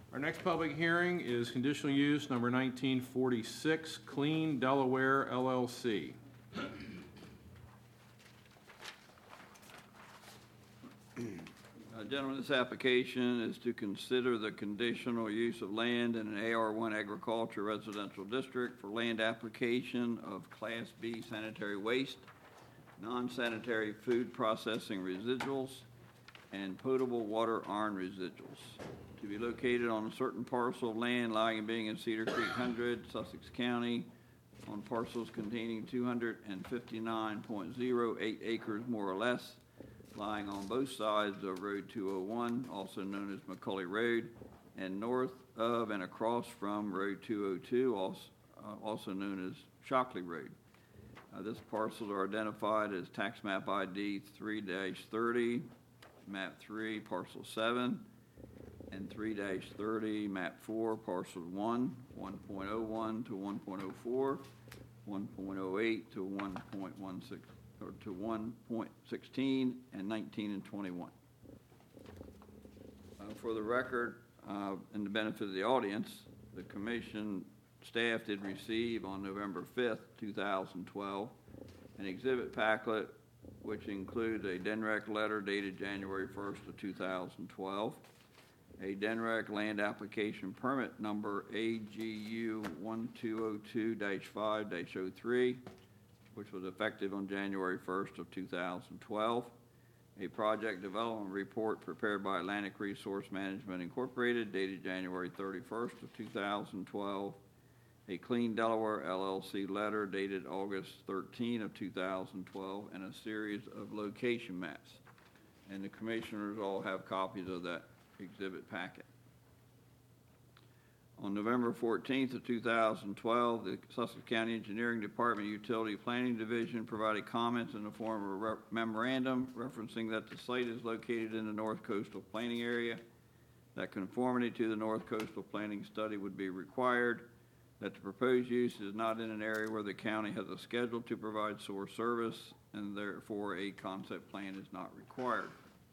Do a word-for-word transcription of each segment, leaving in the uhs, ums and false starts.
Our next public hearing is conditional use number nineteen forty-six, Clean Delaware L L C. Uh, Gentlemen, this application is to consider the conditional use of land in an A R one agriculture residential district for land application of Class B sanitary waste, non-sanitary food processing residuals, and potable water iron residuals to be located on a certain parcel of land lying and being in Cedar Creek Hundred, Sussex County, on parcels containing two hundred fifty-nine point zero eight acres more or less, lying on both sides of Road two oh one, also known as McCully Road, and north of and across from Road two oh two, also, uh, also known as Shockley Road. Uh, this parcels are identified as tax map I D three dash thirty, map three, parcel seven, and three dash thirty, map four, parcel one, one point oh one to one point oh four, one point oh eight to one point one six, or to one point one six, and nineteen and twenty-one. Uh, for the record, uh, and the benefit of the audience, the commission staff did receive on November fifth, two thousand twelve, an exhibit packet which includes a D N R E C letter dated January first of two thousand twelve, a D N R E C land application permit number A G U one two oh two dash five dash oh three, which was effective on January first of two thousand twelve, a project development report prepared by Atlantic Resource Management Incorporated dated January thirty-first of two thousand twelve, a Clean Delaware L L C letter dated August thirteenth of two thousand twelve, and a series of location maps. And the commissioners all have copies of that exhibit packet. On November fourteenth of two thousand twelve, the Sussex County Engineering Department Utility Planning Division provided comments in the form of a re memorandum referencing that the site is located in the North Coastal Planning Area, that conformity to the North Coastal Planning Study would be required, that the proposed use is not in an area where the county has a schedule to provide sewer service, and therefore a concept plan is not required.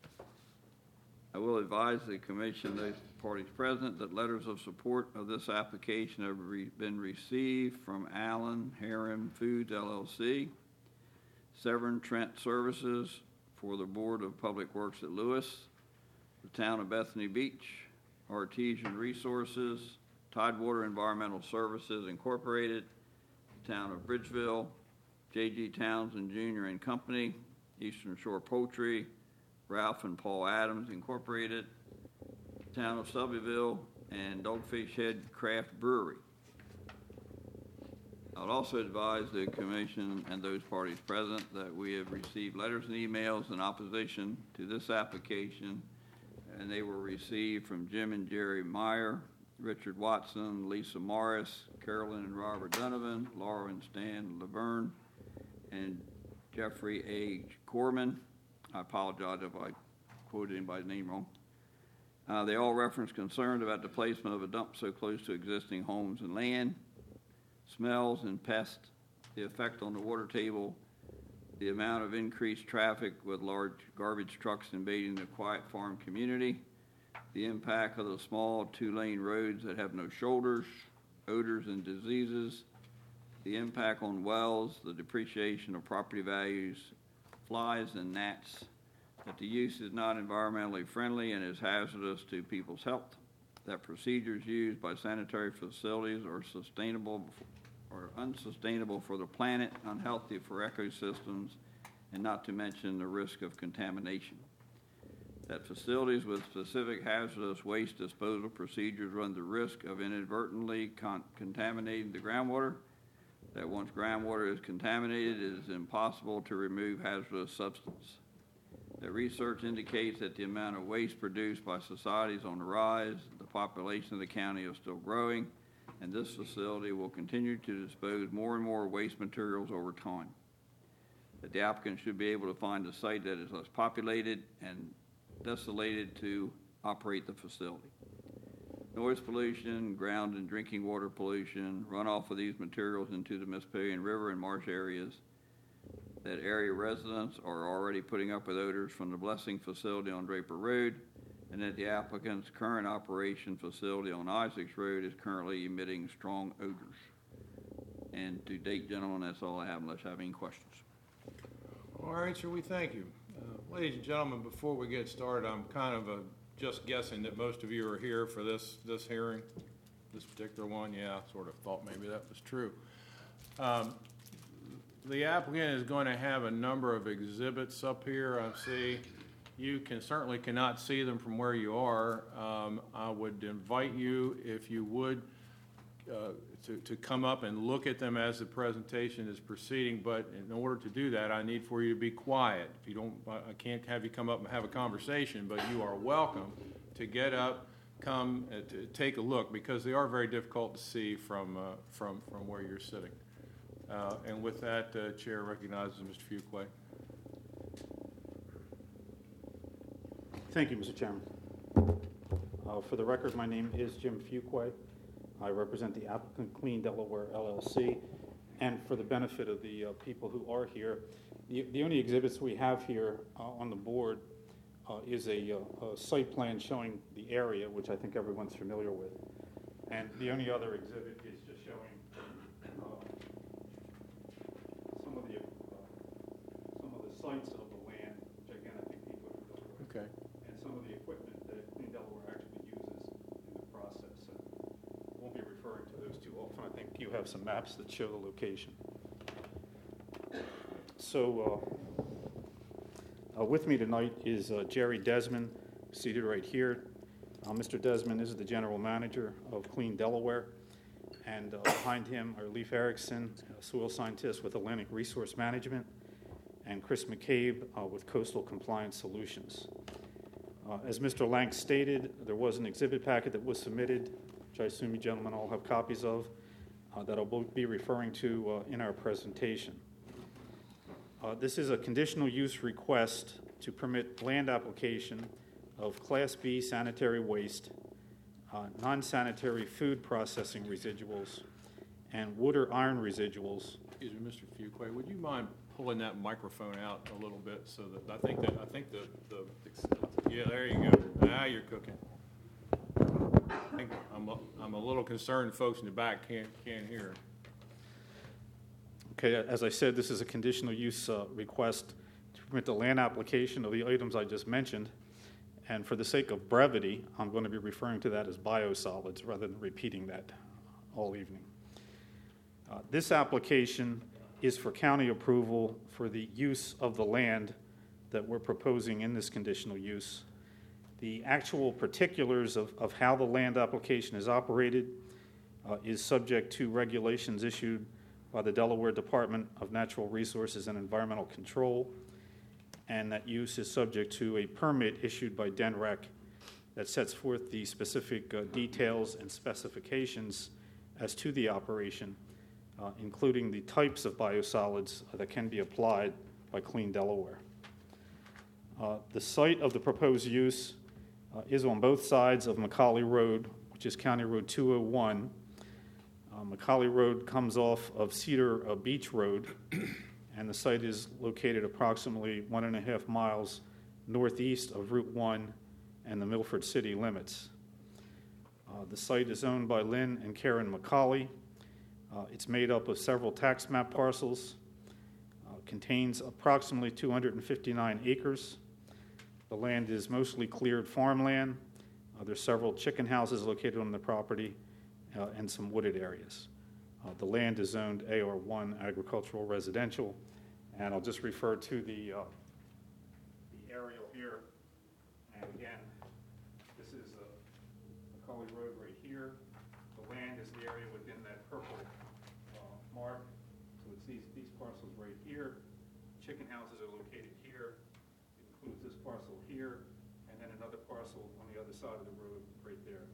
I will advise the commission, those parties present, that letters of support of this application have re been received from Allen Heron Foods L L C, Severn Trent Services for the Board of Public Works at Lewis, the Town of Bethany Beach, Artesian Resources, Tidewater Environmental Services Incorporated, the Town of Bridgeville, J G Townsend Junior and Company, Eastern Shore Poultry, Ralph and Paul Adams Incorporated, Town of Selbyville, and Dogfish Head Craft Brewery. I would also advise the commission and those parties present that we have received letters and emails in opposition to this application, and they were received from Jim and Jerry Meyer, Richard Watson, Lisa Morris, Carolyn and Robert Donovan, Laura and Stan Laverne, and Jeffrey A. Corman. I apologize if I quoted anybody's name wrong. Uh, they all reference concerns about the placement of a dump so close to existing homes and land, smells and pests, the effect on the water table, the amount of increased traffic with large garbage trucks invading the quiet farm community, the impact of the small two-lane roads that have no shoulders, odors and diseases, the impact on wells, the depreciation of property values, flies and gnats, that the use is not environmentally friendly and is hazardous to people's health, that procedures used by sanitary facilities are sustainable or unsustainable for the planet, unhealthy for ecosystems, and not to mention the risk of contamination. That facilities with specific hazardous waste disposal procedures run the risk of inadvertently con contaminating the groundwater, that once groundwater is contaminated, it is impossible to remove hazardous substance. That research indicates that the amount of waste produced by society is on the rise, the population of the county is still growing, and this facility will continue to dispose more and more waste materials over time. That the applicant should be able to find a site that is less populated and desolated to operate the facility. Noise pollution, ground and drinking water pollution, runoff of these materials into the Mississippian River and marsh areas, that area residents are already putting up with odors from the Blessing facility on Draper Road, and that the applicant's current operation facility on Isaacs Road is currently emitting strong odors. And to date, gentlemen, that's all I have unless you have any questions. All right, sir, we thank you. Uh, Ladies and gentlemen, before we get started, I'm kind of uh, just guessing that most of you are here for this, this hearing, this particular one. Yeah, I sort of thought maybe that was true. Um, The applicant is going to have a number of exhibits up here, I see. You can, certainly cannot see them from where you are. Um, I would invite you, if you would, uh, to, to come up and look at them as the presentation is proceeding, but in order to do that, I need for you to be quiet. If you don't, I can't have you come up and have a conversation, but you are welcome to get up, come, uh, to take a look, because they are very difficult to see from, uh, from, from where you're sitting. Uh, And with that, uh, Chair recognizes Mister Fuqua. Thank you, Mister Chairman. Uh, For the record, my name is Jim Fuqua. I represent the applicant Clean Delaware L L C. And for the benefit of the uh, people who are here, the, the only exhibits we have here uh, on the board uh, is a, uh, a site plan showing the area, which I think everyone's familiar with. And the only other exhibit is just showing uh, some of the uh, some of the sites of the land, which again I think people are familiar with. Okay. And some of the equipment that Clean Delaware actually uses in the process. And won't be referring to those too often. I think you have some maps that show the location. So uh, uh, with me tonight is uh, Jerry Desmond, seated right here. Uh, Mister Desmond is the general manager of Clean Delaware. And uh, behind him are Leif Erickson, a soil scientist with Atlantic Resource Management, and Chris McCabe uh, with Coastal Compliance Solutions. Uh, as Mister Lang stated, there was an exhibit packet that was submitted, which I assume you gentlemen all have copies of, uh, that I'll both be referring to uh, in our presentation. Uh, this is a conditional use request to permit land application of Class B sanitary waste, uh, non-sanitary food processing residuals, and wood or iron residuals. Excuse me, Mister Fuqua, would you mind pulling that microphone out a little bit so that, I think that, I think the, the, yeah, there you go. Now you're cooking. I think I'm a, I'm a little concerned folks in the back can't, can't hear. Okay, as I said, this is a conditional use uh, request to permit the land application of the items I just mentioned. And for the sake of brevity, I'm going to be referring to that as biosolids rather than repeating that all evening. Uh, this application is for county approval for the use of the land that we're proposing in this conditional use. The actual particulars of, of how the land application is operated uh, is subject to regulations issued by the Delaware Department of Natural Resources and Environmental Control, and that use is subject to a permit issued by D N R E C that sets forth the specific uh, details and specifications as to the operation, uh, including the types of biosolids uh, that can be applied by Clean Delaware. Uh, the site of the proposed use uh, is on both sides of Macaulay Road, which is County Road two oh one. Uh, Macaulay Road comes off of Cedar uh, Beach Road, and the site is located approximately one and a half miles northeast of Route one and the Milford city limits. Uh, the site is owned by Lynn and Karen Macaulay. Uh, it's made up of several tax map parcels, uh, contains approximately two hundred fifty-nine acres. The land is mostly cleared farmland. Uh, there's several chicken houses located on the property, Uh, and some wooded areas. Uh, the land is zoned A R one agricultural residential, and I'll just refer to the, uh, the aerial here. And again, this is uh, Macaulay Road right here. The land is the area within that purple uh, mark. So it's these, these parcels right here. Chicken houses are located here. It includes this parcel here, and then another parcel on the other side of the road right there.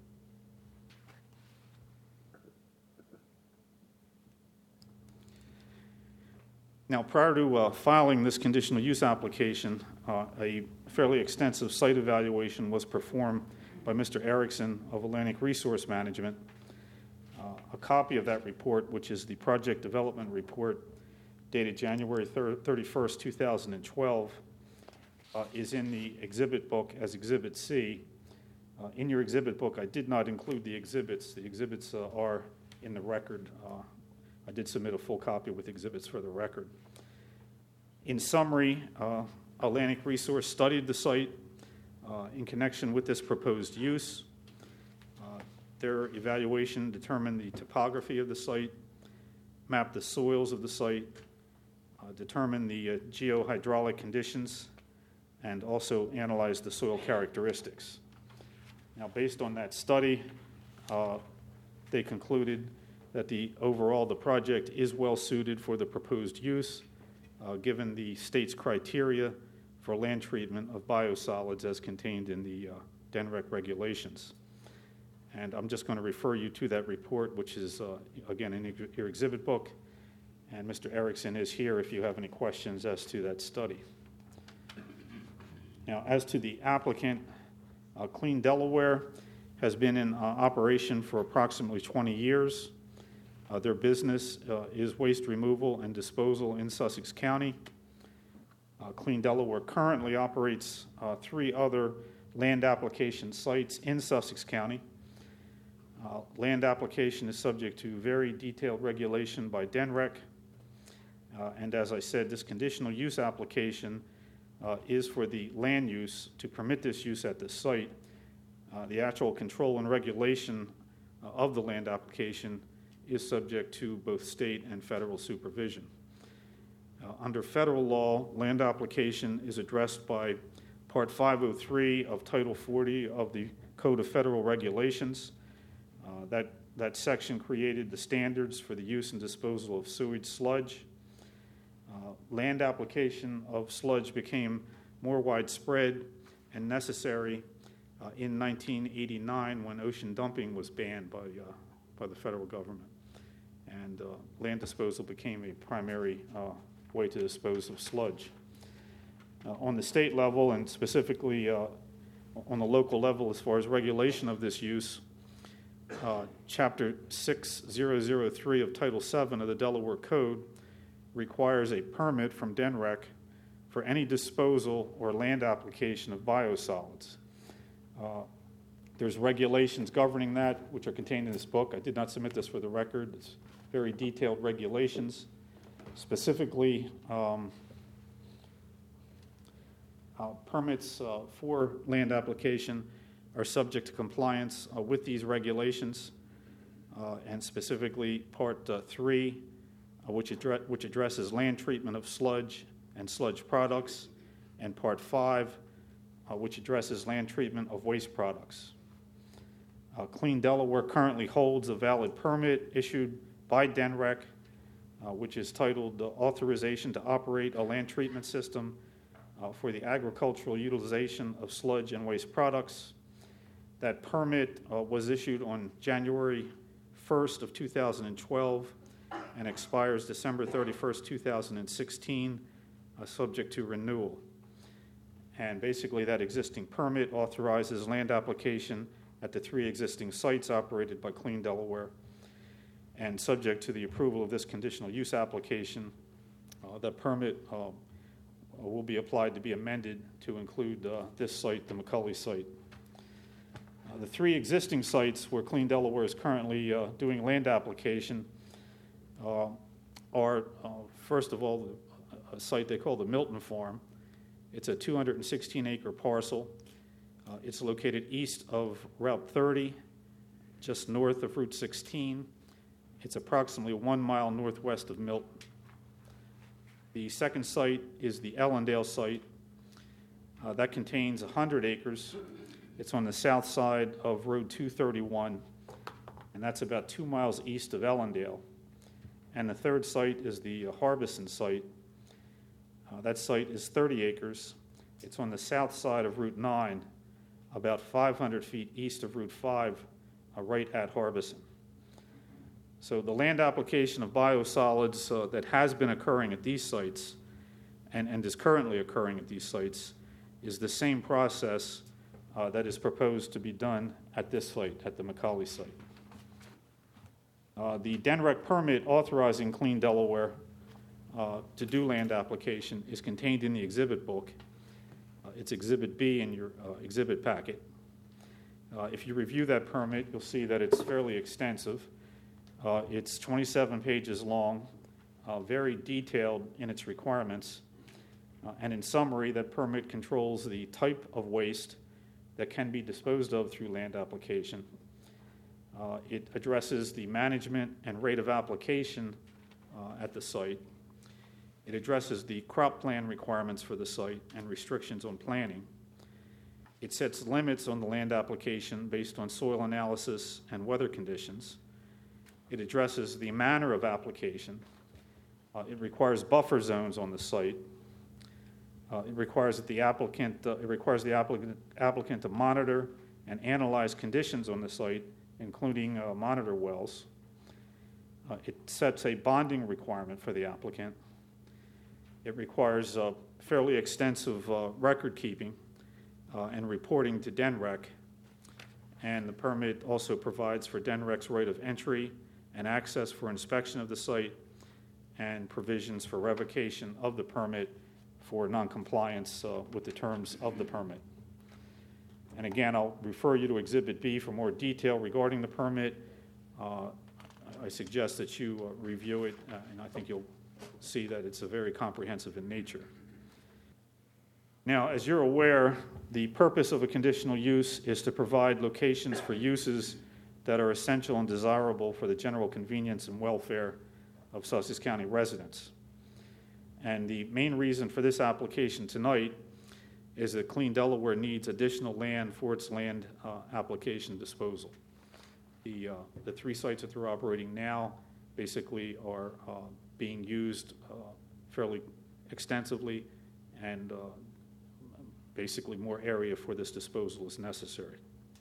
Now, prior to uh, filing this conditional use application, uh, a fairly extensive site evaluation was performed by Mister Erickson of Atlantic Resource Management. Uh, a copy of that report, which is the project development report dated January thirty-first, two thousand twelve, uh, is in the exhibit book as Exhibit C, Uh, In your exhibit book, I did not include the exhibits. The exhibits uh, are in the record. Uh, I did submit a full copy with exhibits for the record. In summary, uh, Atlantic Resource studied the site uh, in connection with this proposed use. Uh, Their evaluation determined the topography of the site, mapped the soils of the site, uh, determined the uh, geohydraulic conditions, and also analyzed the soil characteristics. Now, based on that study, uh, they concluded that the overall the project is well suited for the proposed use, uh, given the state's criteria for land treatment of biosolids as contained in the uh, D N R E C regulations. And I'm just going to refer you to that report, which is, uh, again, in your exhibit book. And Mister Erickson is here if you have any questions as to that study. Now, as to the applicant, uh, Clean Delaware has been in uh, operation for approximately twenty years. Uh, their business uh, is waste removal and disposal in Sussex County. Uh, Clean Delaware currently operates uh, three other land application sites in Sussex County. Uh, land application is subject to very detailed regulation by D N R E C. Uh, and as I said, this conditional use application uh, is for the land use to permit this use at the site. Uh, the actual control and regulation uh, of the land application is subject to both state and federal supervision. Uh, under federal law, land application is addressed by Part five oh three of Title forty of the Code of Federal Regulations. Uh, that, that section created the standards for the use and disposal of sewage sludge. Uh, land application of sludge became more widespread and necessary uh, in nineteen eighty-nine when ocean dumping was banned by, uh, by the federal government. And uh, land disposal became a primary uh, way to dispose of sludge. Uh, on the state level, and specifically uh, on the local level as far as regulation of this use, uh, Chapter six thousand three of Title seven of the Delaware Code requires a permit from D N R E C for any disposal or land application of biosolids. Uh, there's regulations governing that, which are contained in this book. I did not submit this for the record. It's very detailed regulations. Specifically, um, uh, permits uh, for land application are subject to compliance uh, with these regulations, uh, and specifically Part uh, three, uh, which, address, which addresses land treatment of sludge and sludge products, and Part five, uh, which addresses land treatment of waste products. Uh, Clean Delaware currently holds a valid permit issued by D N R E C, uh, which is titled uh, Authorization to Operate a Land Treatment System uh, for the Agricultural Utilization of Sludge and Waste Products. That permit uh, was issued on January first of two thousand twelve and expires December thirty-first, two thousand sixteen, uh, subject to renewal. And basically that existing permit authorizes land application at the three existing sites operated by Clean Delaware. And subject to the approval of this conditional use application, uh, the permit uh, will be applied to be amended to include uh, this site, the McCully site. Uh, the three existing sites where Clean Delaware is currently uh, doing land application uh, are, uh, first of all, a site they call the Milton Farm. It's a two hundred sixteen acre parcel. Uh, it's located east of Route thirty, just north of Route sixteen. It's approximately one mile northwest of Milton. The second site is the Ellendale site. Uh, that contains one hundred acres. It's on the south side of Road two thirty-one, and that's about two miles east of Ellendale. And the third site is the Harbison site. Uh, that site is thirty acres. It's on the south side of Route nine, about five hundred feet east of Route five, uh, right at Harbison. So the land application of biosolids uh, that has been occurring at these sites and, and is currently occurring at these sites is the same process uh, that is proposed to be done at this site, at the McCully site. Uh, the D N R E C permit authorizing Clean Delaware uh, to do land application is contained in the exhibit book. Uh, it's Exhibit B in your uh, exhibit packet. Uh, If you review that permit, you'll see that it's fairly extensive. Uh, It's twenty-seven pages long, uh, very detailed in its requirements. Uh, And in summary, that permit controls the type of waste that can be disposed of through land application. Uh, It addresses the management and rate of application uh, at the site. It addresses the crop plan requirements for the site and restrictions on planting. It sets limits on the land application based on soil analysis and weather conditions. It addresses the manner of application. Uh, it requires buffer zones on the site. Uh, it requires that the applicant uh, it requires the applicant, applicant to monitor and analyze conditions on the site, including uh, monitor wells. Uh, it sets a bonding requirement for the applicant. It requires uh, fairly extensive uh, record keeping uh, and reporting to D E N R E C. And the permit also provides for D E N R E C's right of entry and access for inspection of the site and provisions for revocation of the permit for noncompliance uh, with the terms of the permit. And again, I'll refer you to Exhibit B for more detail regarding the permit. Uh, I suggest that you uh, review it, uh, and I think you'll see that it's a very comprehensive in nature. Now, as you're aware, the purpose of a conditional use is to provide locations for uses that are essential and desirable for the general convenience and welfare of Sussex County residents. And the main reason for this application tonight is that Clean Delaware needs additional land for its land uh, application disposal. The, uh, the three sites that they're operating now basically are uh, being used uh, fairly extensively, and uh, basically more area for this disposal is necessary.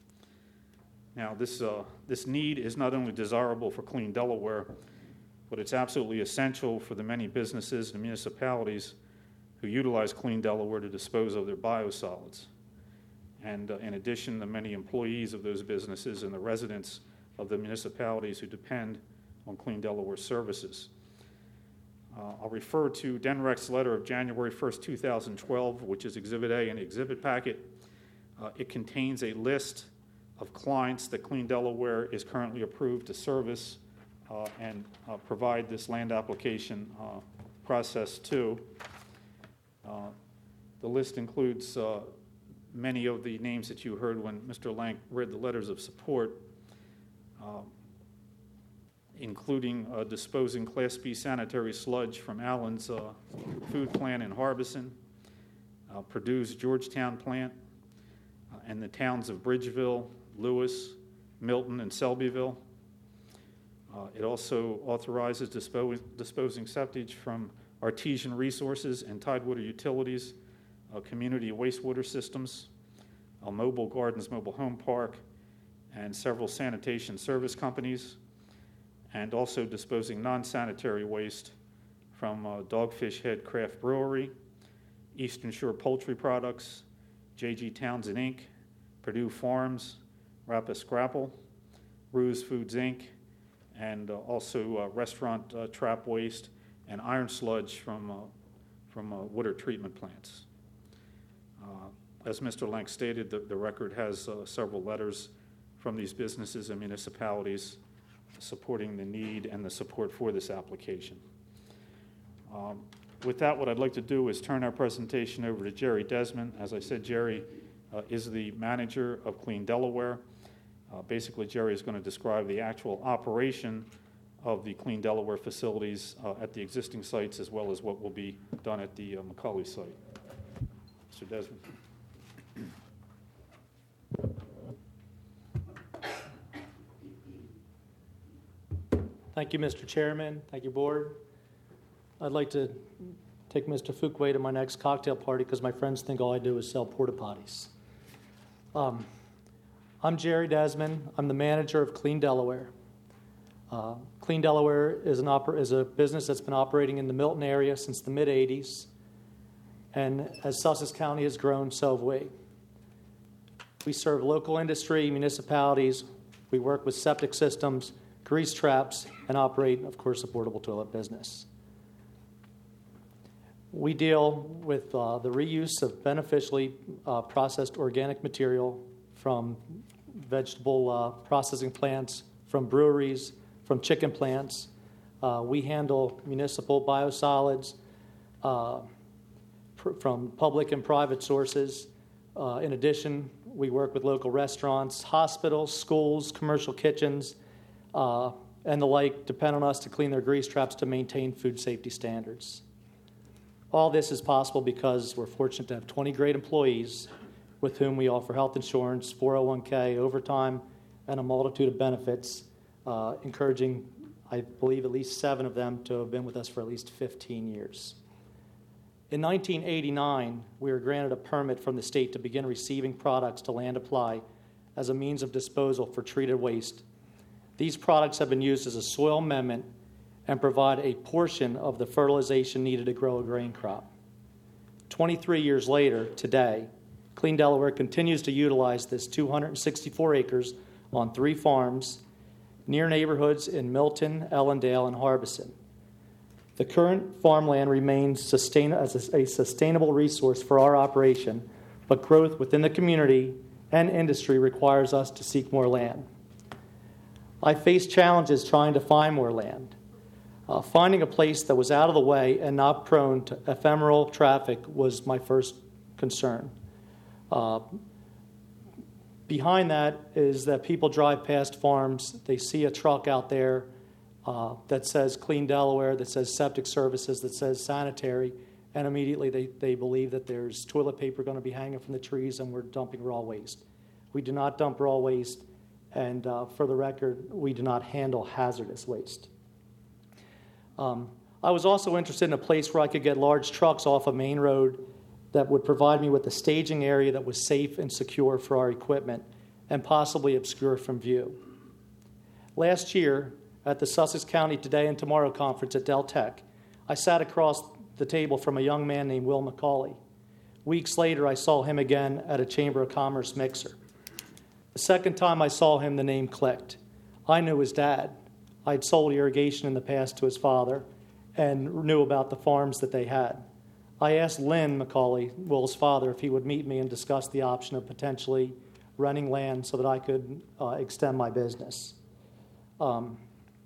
Now, this, uh, this need is not only desirable for Clean Delaware, but it's absolutely essential for the many businesses and municipalities who utilize Clean Delaware to dispose of their biosolids. And uh, in addition, the many employees of those businesses and the residents of the municipalities who depend on Clean Delaware services. Uh, I'll refer to D E N R E C's letter of January first, two thousand twelve, which is Exhibit A in the exhibit packet. Uh, it contains a list of clients that Clean Delaware is currently approved to service uh, and uh, provide this land application uh, process to. Uh, the list includes uh, many of the names that you heard when Mister Lank read the letters of support, uh, including uh, disposing Class B sanitary sludge from Allen's uh, food plant in Harbison, uh, Purdue's Georgetown plant, uh, and the towns of Bridgeville, Lewis, Milton, and Selbyville. Uh, it also authorizes dispo- disposing septage from Artesian Resources and Tidewater Utilities, uh, community wastewater systems, uh, Mobile Gardens Mobile Home Park, and several sanitation service companies, and also disposing non-sanitary waste from uh, Dogfish Head Craft Brewery, Eastern Shore Poultry Products, J G Townsend Incorporated, Purdue Farms, Rappa Scrapple, Ruse Foods Incorporated, and uh, also uh, restaurant uh, trap waste and iron sludge from, uh, from uh, water treatment plants. Uh, as Mister Lank stated, the, the record has uh, several letters from these businesses and municipalities supporting the need and the support for this application. Um, with that, what I'd like to do is turn our presentation over to Jerry Desmond. As I said, Jerry uh, is the manager of Clean Delaware. Uh, basically, Jerry is going to describe the actual operation of the Clean Delaware facilities uh, at the existing sites, as well as what will be done at the uh, McCully site. Mister Desmond. Thank you, Mister Chairman. Thank you, Board. I'd like to take Mister Fuquay to my next cocktail party because my friends think all I do is sell porta potties. Um, I'm Jerry Desmond. I'm the manager of Clean Delaware. Uh, Clean Delaware is, an oper- is a business that's been operating in the Milton area since the mid eighties. And as Sussex County has grown, so have we. We serve local industry, municipalities. We work with septic systems, grease traps, and operate, of course, a portable toilet business. We deal with uh, the reuse of beneficially uh, processed organic material from vegetable uh, processing plants, from breweries, from chicken plants. Uh, we handle municipal biosolids uh, pr- from public and private sources. Uh, in addition, we work with local restaurants, hospitals, schools, commercial kitchens, uh, and the like depend on us to clean their grease traps to maintain food safety standards. All this is possible because we're fortunate to have twenty great employees with whom we offer health insurance, four oh one k, overtime, and a multitude of benefits, uh, encouraging, I believe, at least seven of them to have been with us for at least fifteen years. In nineteen eighty-nine, we were granted a permit from the state to begin receiving products to Land Apply as a means of disposal for treated waste. These products have been used as a soil amendment and provide a portion of the fertilization needed to grow a grain crop. twenty-three years later, today, Clean Delaware continues to utilize this two hundred sixty-four acres on three farms near neighborhoods in Milton, Ellendale, and Harbison. The current farmland remains sustain- as a, a sustainable resource for our operation, but growth within the community and industry requires us to seek more land. I faced challenges trying to find more land. Uh, finding a place that was out of the way and not prone to ephemeral traffic was my first concern. Uh, behind that is that people drive past farms, they see a truck out there uh, that says Clean Delaware, that says septic services, that says sanitary, and immediately they, they believe that there's toilet paper going to be hanging from the trees and we're dumping raw waste. We do not dump raw waste, and uh, for the record, we do not handle hazardous waste. Um, I was also interested in a place where I could get large trucks off a main road that would provide me with a staging area that was safe and secure for our equipment and possibly obscure from view. Last year, at the Sussex County Today and Tomorrow conference at Del Tech, I sat across the table from a young man named Will McCauley. Weeks later, I saw him again at a Chamber of Commerce mixer. The second time I saw him, the name clicked. I knew his dad. I'd sold irrigation in the past to his father and knew about the farms that they had. I asked Lynn McCauley, Will's father, if he would meet me and discuss the option of potentially renting land so that I could uh, extend my business. Um,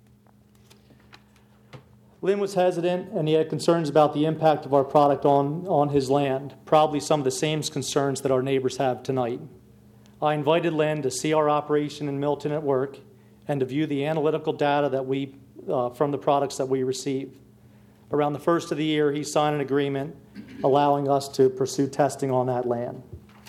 Lynn was hesitant, and he had concerns about the impact of our product on, on his land, probably some of the same concerns that our neighbors have tonight. I invited Lynn to see our operation in Milton at work and to view the analytical data that we uh, from the products that we receive. Around the first of the year, he signed an agreement allowing us to pursue testing on that land.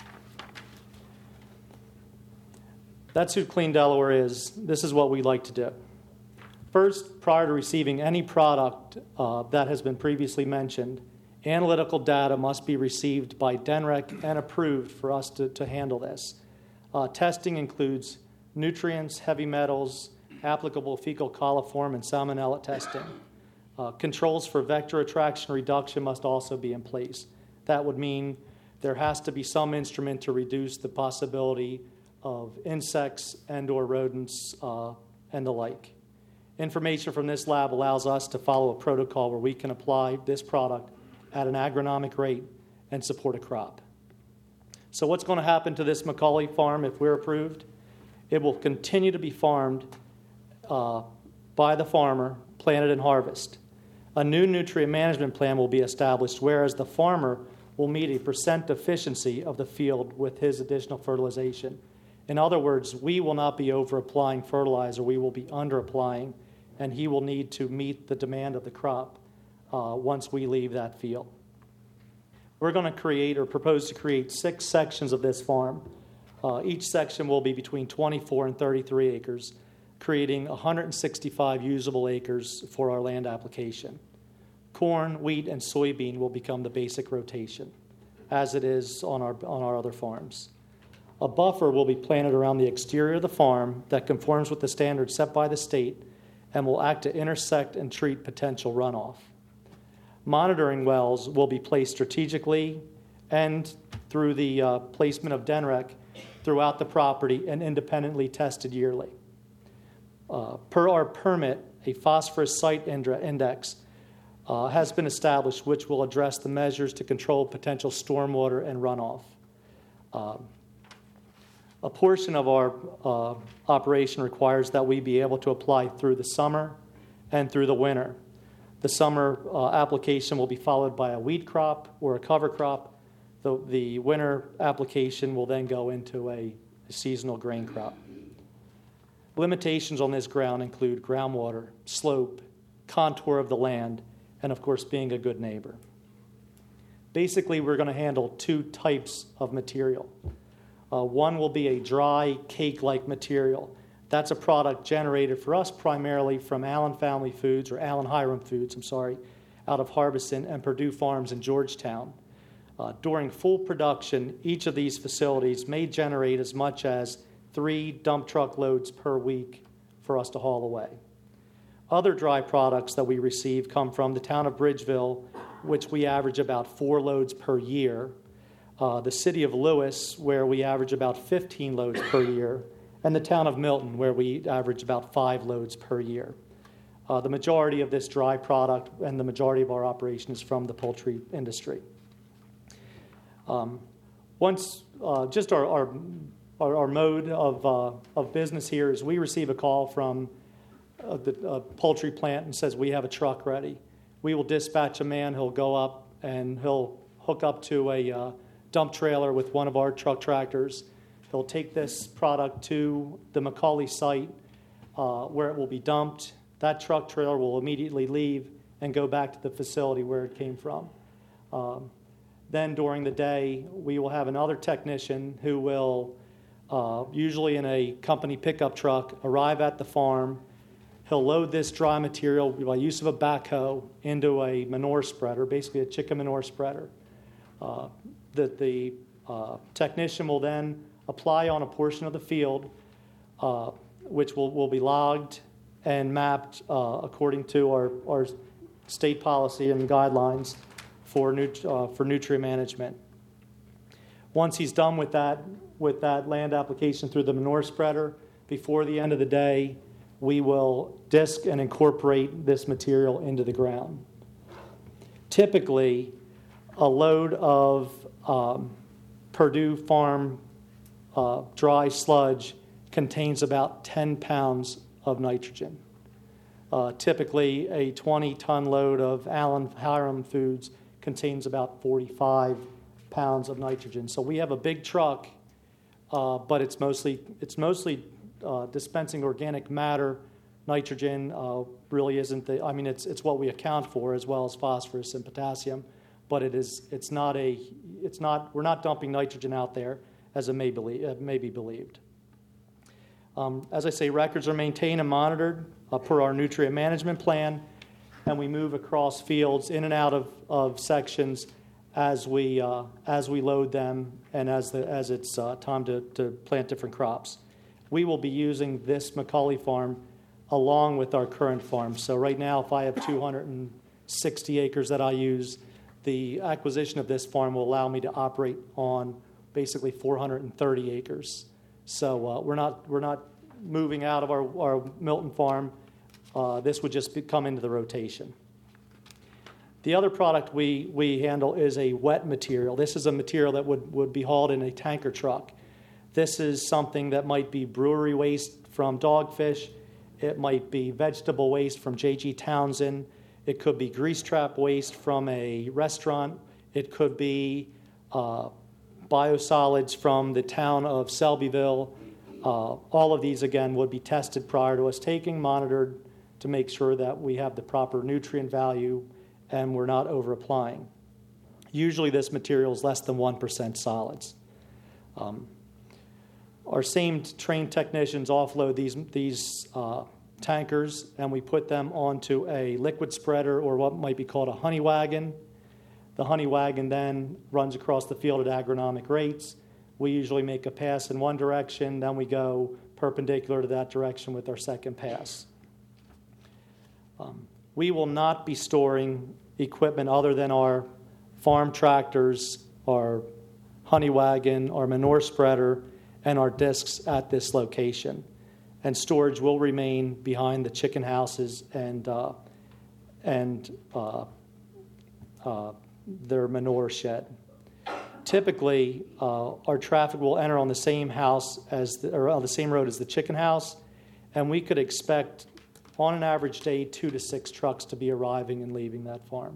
That's who Clean Delaware is. This is what we like to do. First, prior to receiving any product uh, that has been previously mentioned, analytical data must be received by D N R E C and approved for us to, to handle this. Uh, testing includes nutrients, heavy metals, applicable fecal coliform, and salmonella testing. Uh, controls for vector attraction reduction must also be in place. That would mean there has to be some instrument to reduce the possibility of insects and or rodents uh, and the like. Information from this lab allows us to follow a protocol where we can apply this product at an agronomic rate and support a crop. So what's going to happen to this McCauley farm if we're approved? It will continue to be farmed uh, by the farmer, planted and harvest. A new nutrient management plan will be established, whereas the farmer will meet a percent efficiency of the field with his additional fertilization. In other words, we will not be over-applying fertilizer, we will be under-applying, and he will need to meet the demand of the crop uh, once we leave that field. We're going to create or propose to create six sections of this farm. Uh, each section will be between twenty-four and thirty-three acres, creating one hundred sixty-five usable acres for our land application. Corn, wheat, and soybean will become the basic rotation, as it is on our, on our other farms. A buffer will be planted around the exterior of the farm that conforms with the standards set by the state and will act to intersect and treat potential runoff. Monitoring wells will be placed strategically and through the uh, placement of D N R E C throughout the property and independently tested yearly. Uh, per our permit, a phosphorus site index uh, has been established which will address the measures to control potential stormwater and runoff. Um, A portion of our uh, operation requires that we be able to apply through the summer and through the winter. The summer uh, application will be followed by a weed crop or a cover crop. The, the winter application will then go into a, a seasonal grain crop. Limitations on this ground include groundwater, slope, contour of the land, and of course being a good neighbor. Basically, we're going to handle two types of material. Uh, one will be a dry, cake-like material. That's a product generated for us primarily from Allen Family Foods, or Allen Hiram Foods, I'm sorry, out of Harbison and Purdue Farms in Georgetown. Uh, during full production, each of these facilities may generate as much as three dump truck loads per week for us to haul away. Other dry products that we receive come from the town of Bridgeville, which we average about four loads per year, uh, the city of Lewis, where we average about fifteen loads per year, and the town of Milton, where we average about five loads per year. Uh, the majority of this dry product and the majority of our operation is from the poultry industry. Um, once, uh, just our, our, our, our mode of, uh, of business here is we receive a call from uh, the uh, poultry plant and says we have a truck ready. We will dispatch a man, he'll go up and he'll hook up to a uh, dump trailer with one of our truck tractors. He'll take this product to the McCauley site uh, where it will be dumped. That truck trailer will immediately leave and go back to the facility where it came from. Um, then during the day, we will have another technician who will, uh, usually in a company pickup truck, arrive at the farm. He'll load this dry material by use of a backhoe into a manure spreader, basically a chicken manure spreader. Uh, the the uh, technician will then apply on a portion of the field, uh, which will, will be logged and mapped uh, according to our, our state policy and guidelines for nut- uh, for nutrient management. Once he's done with that with that land application through the manure spreader, before the end of the day, we will disc and incorporate this material into the ground. Typically, a load of um, Purdue Farm uh, dry sludge contains about ten pounds of nitrogen. Uh, typically, a twenty-ton load of Allen Hiram Foods contains about forty-five pounds of nitrogen. So we have a big truck, uh, but it's mostly it's mostly uh, dispensing organic matter. Nitrogen uh, really isn't the. I mean, it's it's what we account for as well as phosphorus and potassium, but it is it's not a it's not we're not dumping nitrogen out there as it may believe it may be believed. Um, as I say, records are maintained and monitored uh, per our nutrient management plan, and we move across fields in and out of, of sections as we uh, as we load them and as the as it's uh, time to, to plant different crops. We will be using this McCauley farm along with our current farm. So right now, if I have two hundred sixty acres that I use, the acquisition of this farm will allow me to operate on basically four hundred thirty acres. So uh, we're not we're not moving out of our, our Milton farm. Uh, this would just be, come into the rotation. The other product we, we handle is a wet material. This is a material that would, would be hauled in a tanker truck. This is something that might be brewery waste from Dogfish. It might be vegetable waste from J G Townsend. It could be grease trap waste from a restaurant. It could be uh, biosolids from the town of Selbyville. Uh, all of these, again, would be tested prior to us taking, monitored to make sure that we have the proper nutrient value and we're not over-applying. Usually this material is less than one percent solids. Um, our same trained technicians offload these, these uh, tankers, and we put them onto a liquid spreader or what might be called a honey wagon. The honey wagon then runs across the field at agronomic rates. We usually make a pass in one direction, then we go perpendicular to that direction with our second pass. Um, we will not be storing equipment other than our farm tractors, our honey wagon, our manure spreader, and our discs at this location. And storage will remain behind the chicken houses and uh, and uh, uh, their manure shed. typically, uh, our traffic will enter on the same house as the, or on the same road as the chicken house, and we could expect, on an average day, two to six trucks to be arriving and leaving that farm.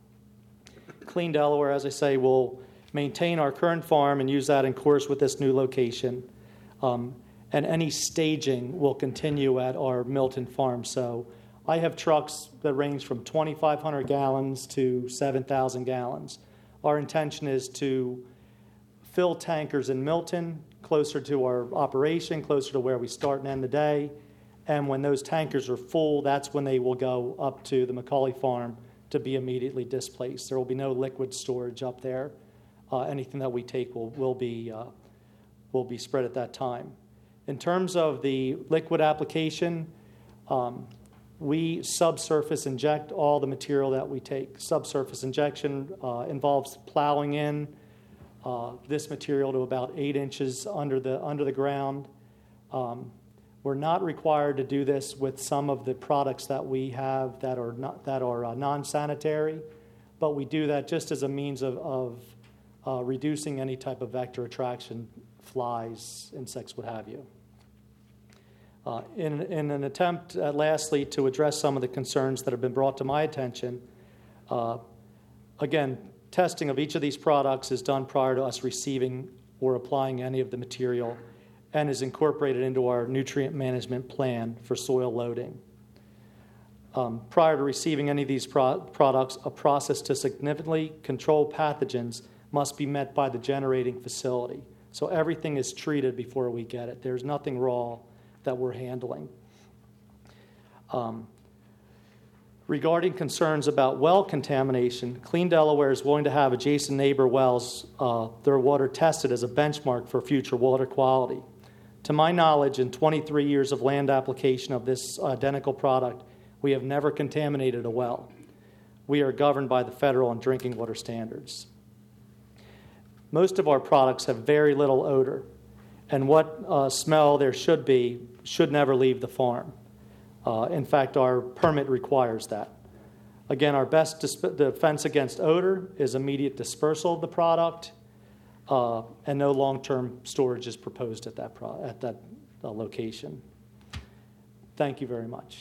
Clean Delaware, as I say, will maintain our current farm and use that in course with this new location. Um, and any staging will continue at our Milton farm. So I have trucks that range from twenty-five hundred gallons to seven thousand gallons. Our intention is to fill tankers in Milton, closer to our operation, closer to where we start and end the day. And when those tankers are full, that's when they will go up to the McCauley farm to be immediately displaced. There will be no liquid storage up there. Uh, anything that we take will, will, be, uh, will be spread at that time. In terms of the liquid application, um, we subsurface inject all the material that we take. Subsurface injection uh, involves plowing in uh, this material to about eight inches under the, under the ground. Um, we're not required to do this with some of the products that we have that are, not, that are uh, non-sanitary, but we do that just as a means of, of uh, reducing any type of vector attraction, flies, insects, what have you. Uh, in, in an attempt, uh, lastly, to address some of the concerns that have been brought to my attention, uh, again, testing of each of these products is done prior to us receiving or applying any of the material and is incorporated into our nutrient management plan for soil loading. Um, prior to receiving any of these pro- products, a process to significantly control pathogens must be met by the generating facility. So everything is treated before we get it. There's nothing raw that we're handling. Um, regarding concerns about well contamination, Clean Delaware is willing to have adjacent neighbor wells, uh, their water tested as a benchmark for future water quality. To my knowledge, in twenty-three years of land application of this identical product, we have never contaminated a well. We are governed by the federal and drinking water standards. Most of our products have very little odor, and what uh, smell there should be should never leave the farm. Uh, in fact, our permit requires that. Again, our best disp- defense against odor is immediate dispersal of the product, uh, and no long-term storage is proposed at that pro- at that uh, location. Thank you very much.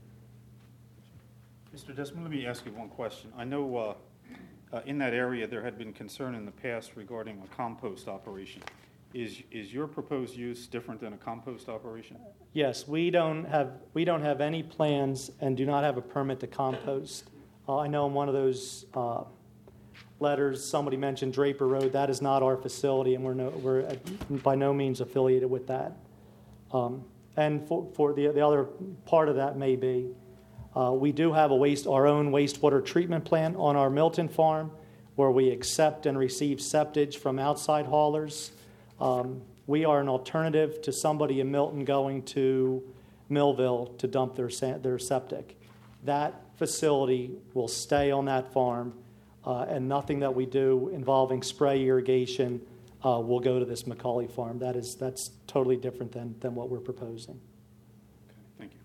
Mister Desmond, let me ask you one question. I know uh, uh, in that area there had been concern in the past regarding a compost operation. Is is your proposed use different than a compost operation? Yes, we don't have we don't have any plans and do not have a permit to compost. Uh, I know in one of those uh, letters somebody mentioned Draper Road. That is not our facility, and we're no, we're at, by no means affiliated with that. Um, and for, for the the other part of that may be uh, we do have a waste our own wastewater treatment plant on our Milton farm, where we accept and receive septage from outside haulers. Um, we are an alternative to somebody in Milton going to Millville to dump their their septic. That facility will stay on that farm, uh, and nothing that we do involving spray irrigation uh, will go to this McCauley farm. That is that's totally different than than what we're proposing. Okay, thank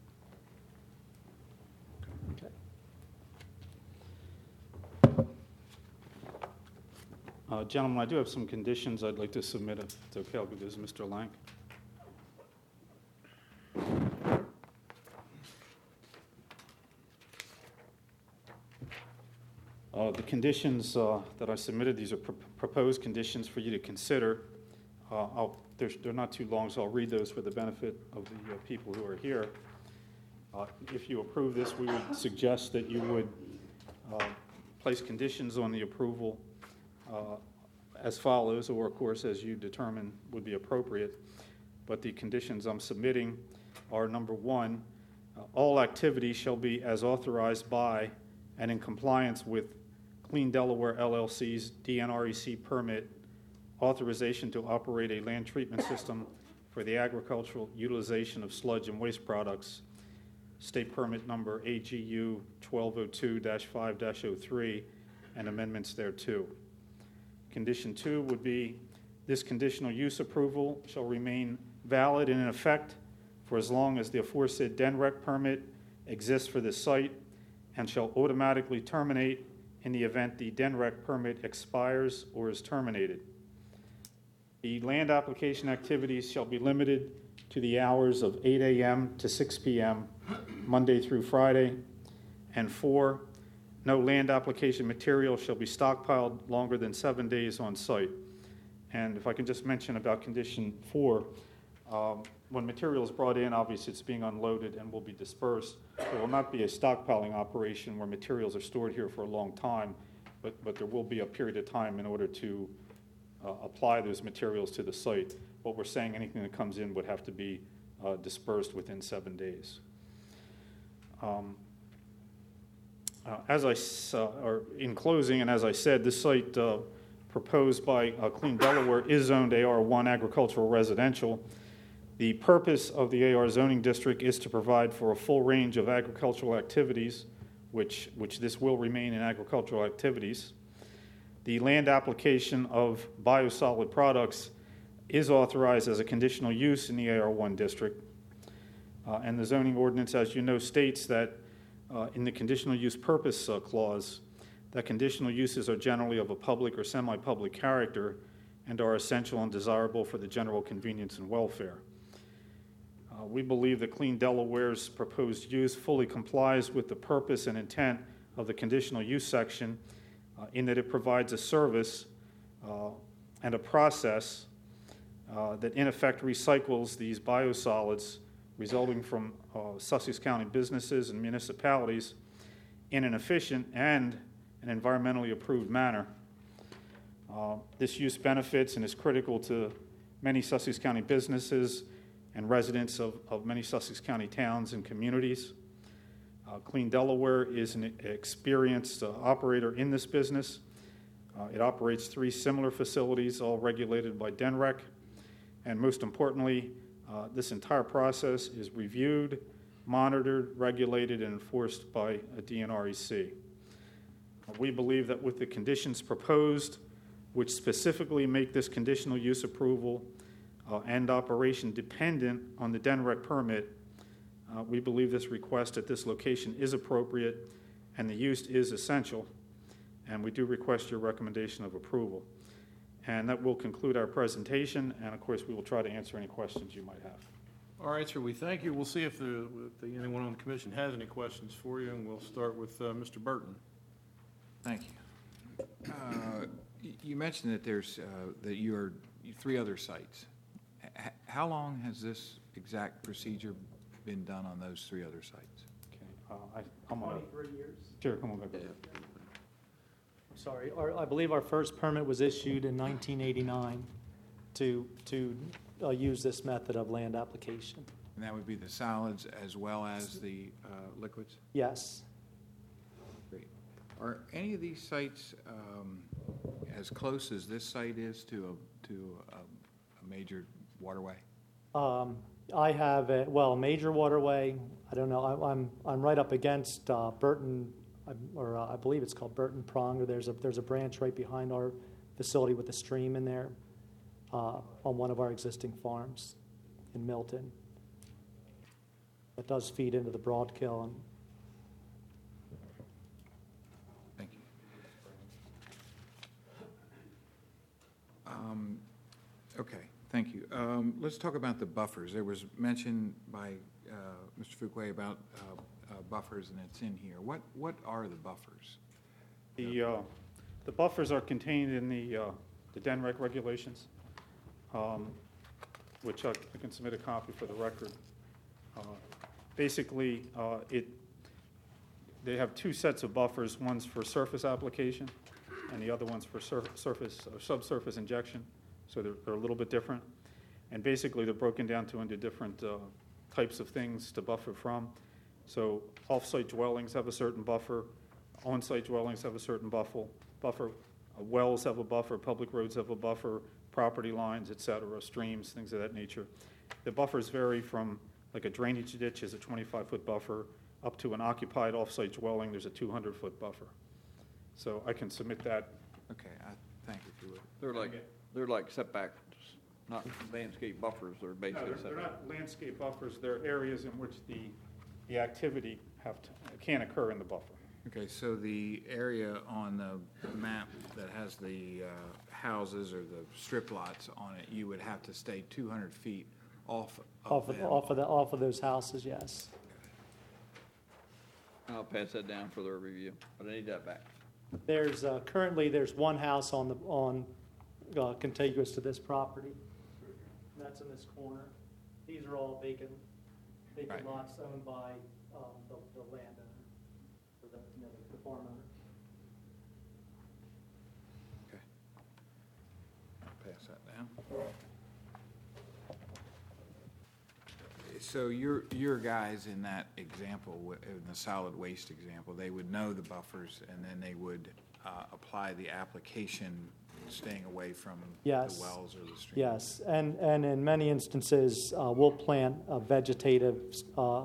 you. Okay. Uh, gentlemen, I do have some conditions I'd like to submit. If it's okay, I'll give this to Mister Lank. Uh, the conditions uh, that I submitted, these are pr- proposed conditions for you to consider. Uh, I'll, they're, they're not too long, so I'll read those for the benefit of the uh, people who are here. Uh, if you approve this, we would suggest that you would uh, place conditions on the approval Uh, as follows, or of course as you determine would be appropriate. But the conditions I'm submitting are, number one, uh, all activities shall be as authorized by and in compliance with Clean Delaware L L C's D N R E C permit, authorization to operate a land treatment system for the agricultural utilization of sludge and waste products, state permit number A G U twelve oh two dash five dash oh three, and amendments thereto. Condition two would be, this conditional use approval shall remain valid and in effect for as long as the aforesaid D N R E C permit exists for this site and shall automatically terminate in the event the D E N R E C permit expires or is terminated. The land application activities shall be limited to the hours of eight a.m. to six p.m., Monday through Friday. And four, no land application material shall be stockpiled longer than seven days on site. And if I can just mention about condition four, um, when material is brought in, obviously it's being unloaded and will be dispersed. There will not be a stockpiling operation where materials are stored here for a long time, but, but there will be a period of time in order to uh, apply those materials to the site. What we're saying, anything that comes in would have to be uh, dispersed within seven days. Um, uh, as I, s- uh, or in closing, and as I said, this site uh, proposed by uh, Clean Delaware is zoned A R one agricultural residential. The purpose of the A R zoning district is to provide for a full range of agricultural activities, which, which this will remain in agricultural activities. The land application of biosolid products is authorized as a conditional use in the A R one district. Uh, and the zoning ordinance, as you know, states that uh, in the conditional use purpose uh, clause, that conditional uses are generally of a public or semi-public character and are essential and desirable for the general convenience and welfare. Uh, we believe that Clean Delaware's proposed use fully complies with the purpose and intent of the conditional use section uh, in that it provides a service uh, and a process uh, that in effect recycles these biosolids resulting from uh, Sussex County businesses and municipalities in an efficient and an environmentally approved manner. Uh, this use benefits and is critical to many Sussex County businesses and residents of, of many Sussex County towns and communities. Uh, Clean Delaware is an experienced uh, operator in this business. Uh, it operates three similar facilities, all regulated by D E N R E C. And most importantly, uh, this entire process is reviewed, monitored, regulated, and enforced by a D N R E C. Uh, we believe that with the conditions proposed, which specifically make this conditional use approval uh, and operation dependent on the D E N R E C permit, uh, we believe this request at this location is appropriate and the use is essential, and we do request your recommendation of approval. And that will conclude our presentation, and of course we will try to answer any questions you might have. All right, sir, we thank you. We'll see if, the, if the, anyone on the commission has any questions for you, and we'll start with uh, Mister Burton. Thank you. Uh, y- You mentioned that there's, uh, that you are three other sites. H- How long has this exact procedure been done on those three other sites? Okay, uh, I, I'm gonna, twenty-three years. sure, come on, go. Sorry, our, I believe our first permit was issued in nineteen eighty-nine to, to uh, use this method of land application. And that would be the solids as well as the uh, liquids? Yes. Great. Are any of these sites um, as close as this site is to a, to a, a major waterway? Um, I have a, well, a major waterway, I don't know, I, I'm, I'm right up against uh, Burton, I- or uh, I believe it's called Burton Prong, or there's a, there's a branch right behind our facility with a stream in there uh, on one of our existing farms in Milton. That does feed into the Broadkill. And Thank you. Um, Okay, thank you. Um, Let's talk about the buffers. There was mention by uh, Mister Fuqua about uh, uh, buffers, and it's in here. What What are the buffers? The, uh, the buffers are contained in the, uh, the D E N R E C regulations, um, which I I can submit a copy for the record. Uh, Basically, uh, it, they have two sets of buffers. One's for surface application, and the other one's for sur- surface, or subsurface injection. So they're, they're a little bit different. And basically, they're broken down to into different uh, types of things to buffer from. So off-site dwellings have a certain buffer. On-site dwellings have a certain buffer. Buffer. Uh, wells have a buffer. Public roads have a buffer. Property lines, et cetera, streams, things of that nature. The buffers vary from, like a drainage ditch is a twenty-five foot buffer, up to an occupied off-site dwelling, there's a two hundred foot buffer. So I can submit that. Okay, I thank you if you would. They're like, they're like setbacks, not landscape buffers, they're No, basically they're, they're setbacks. not landscape buffers, they're areas in which the, the activity have to, can occur in the buffer. Okay, so the area on the map that has the uh, houses or the strip lots on it, you would have to stay two hundred feet off of Off of, them. off of the, off of those houses, yes. I'll pass that down for their review, but I need that back. There's, uh, currently, there's one house on the, on, uh, contiguous to this property. That's in this corner. These are all vacant, vacant Right. lots owned by, um, the, the landowner, or the, you know, the farm owner. Okay. I'll pass that down. So your, your guys in that example, wi- in the solid waste example, they would know the buffers and then they would uh, apply the application staying away from Yes. the wells or the streams? Yes, and, and in many instances, uh, we'll plant a vegetative uh,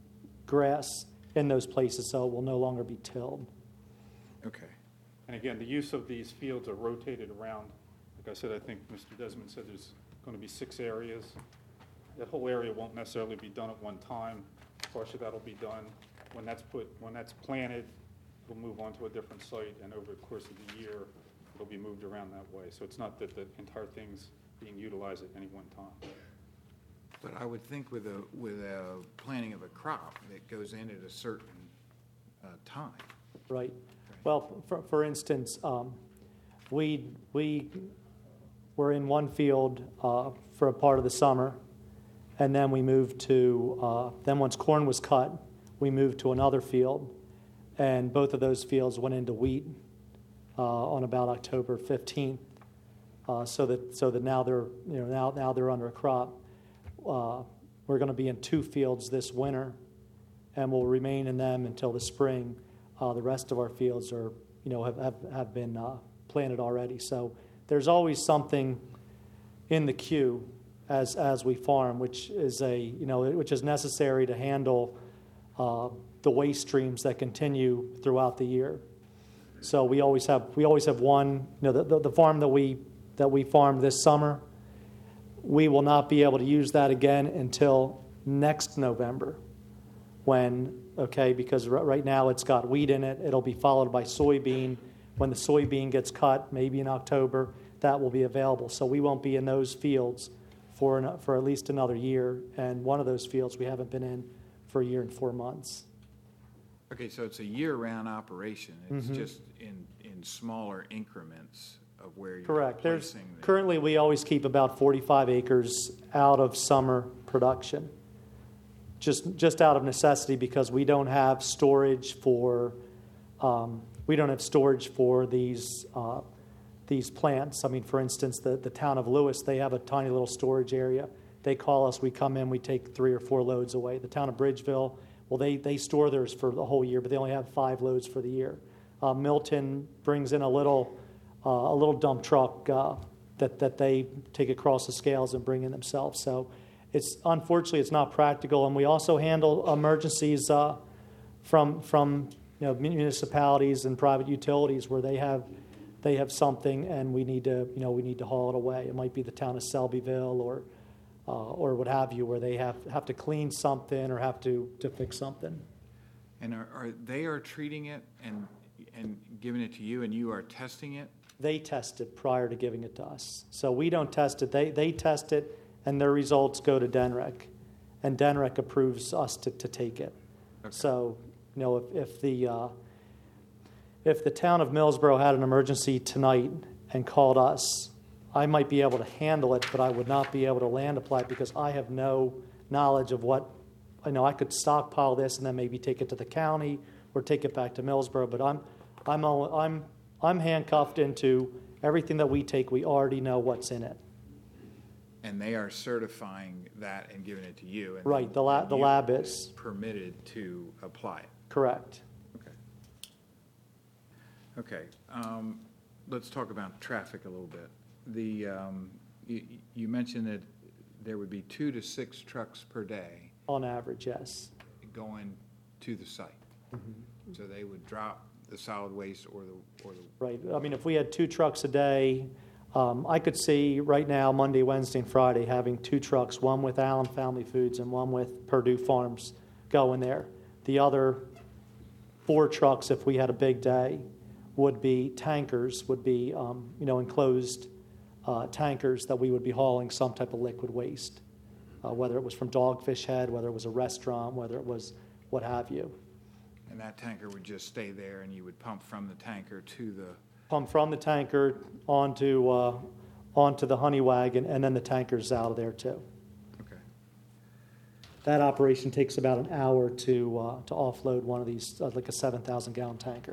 grass in those places so it will no longer be tilled. Okay. And again, the use of these fields are rotated around. Like I said, I think Mister Desmond said there's going to be six areas. That whole area won't necessarily be done at one time. Partially that'll be done. When that's put, when that's planted, we'll move on to a different site, and over the course of the year, it'll be moved around that way. So it's not that the entire thing's being utilized at any one time. But I would think with a, with a planting of a crop that goes in at a certain uh, time. Right. Well, for, for instance, um, we, we were in one field uh, for a part of the summer, and then we moved to, uh, then once corn was cut, we moved to another field, and both of those fields went into wheat uh, on about October fifteenth, uh, so that so that now they're you know now now they're under a crop. Uh, we're going to be in two fields this winter, and we'll remain in them until the spring. Uh, the rest of our fields are you know have have, have been uh, planted already. So there's always something in the queue as as we farm, which is a you know which is necessary to handle uh, the waste streams that continue throughout the year. So we always have we always have one you know the, the, the farm that we that we farmed this summer. We will not be able to use that again until next November, when okay because r- right now it's got wheat in it. It'll be followed by soybean. When the soybean gets cut, maybe in October, that will be available. So we won't be in those fields for an, for at least another year, and one of those fields we haven't been in for a year and four months. Okay, so it's a year-round operation. It's Mhm. just in, in smaller increments of where you're Correct. There's placing the... currently we always keep about forty-five acres out of summer production, just just out of necessity because we don't have storage for um, we don't have storage for these uh, these plants. I mean, for instance, the the town of Lewis, they have a tiny little storage area. They call us, we come in, we take three or four loads away. The town of Bridgeville, well, they they store theirs for the whole year, but they only have five loads for the year. Uh, Milton brings in a little. Uh, a little dump truck uh, that that they take across the scales and bring in themselves. So, it's unfortunately it's not practical, and we also handle emergencies uh, from from you know municipalities and private utilities where they have they have something and we need to you know we need to haul it away. It might be the town of Selbyville or uh, or what have you, where they have have to clean something or have to to fix something. And are, are they are treating it and and giving it to you, and you are testing it? They test it prior to giving it to us. So we don't test it. They they test it, and their results go to D N R E C, and D N R E C approves us to, to take it. Okay. So, you know, if, if the uh, if the town of Millsboro had an emergency tonight and called us, I might be able to handle it, but I would not be able to land apply it because I have no knowledge of what. I know I could stockpile this and then maybe take it to the county or take it back to Millsboro, but I'm I'm all, I'm I'm handcuffed into everything that we take. We already know what's in it. And they are certifying that and giving it to you. And Right, then the lab- the you lab are is. permitted to apply it. Correct. Okay. Okay. Um, let's talk about traffic a little bit. The um, you, you mentioned that there would be two to six trucks per day On average, yes. going to the site. Mm-hmm. So they would drop the solid waste or the or the Right. I mean, if we had two trucks a day, um, I could see right now, Monday, Wednesday, and Friday, having two trucks, one with Allen Family Foods and one with Purdue Farms going there. The other four trucks, if we had a big day, would be tankers, would be um, you know enclosed uh, tankers that we would be hauling some type of liquid waste, uh, whether it was from Dogfish Head, whether it was a restaurant, whether it was what have you. And that tanker would just stay there, and you would pump from the tanker to the, Pump from the tanker onto uh, onto the honey wagon, and then the tanker's out of there too. okay. That operation takes about an hour to uh, to offload one of these, uh, like a seven thousand gallon tanker.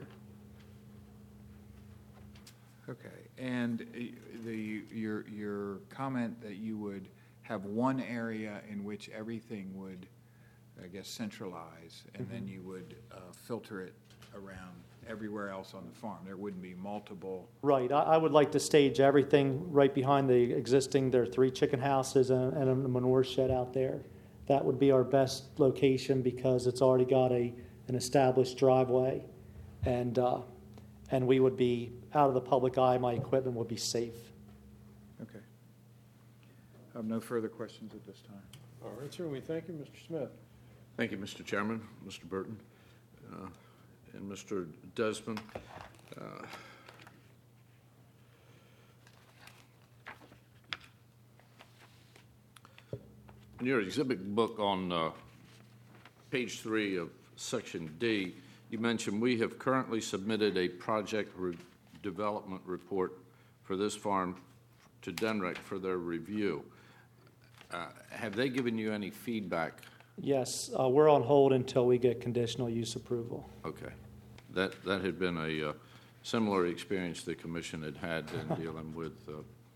Okay, and uh, the, your, your comment that you would have one area in which everything would, I guess, centralize, and then you would uh, filter it around everywhere else on the farm. There wouldn't be multiple, Right. I, I would like to stage everything right behind the existing, there are three chicken houses and, and a manure shed out there. That would be our best location because it's already got a, an established driveway. And, uh, and we would be out of the public eye. My equipment would be safe. okay. I have no further questions at this time. All right, sir, we thank you. Mister Smith. Thank you, Mister Chairman, Mister Burton, uh, and Mister Desmond. Uh, In your exhibit book on uh, page three of section D, you mentioned we have currently submitted a project re- development report for this farm to D N R E C for their review. Uh, have they given you any feedback? Yes, uh, we're on hold until we get conditional use approval. Okay. That, that had been a uh, similar experience the commission had had in dealing with uh,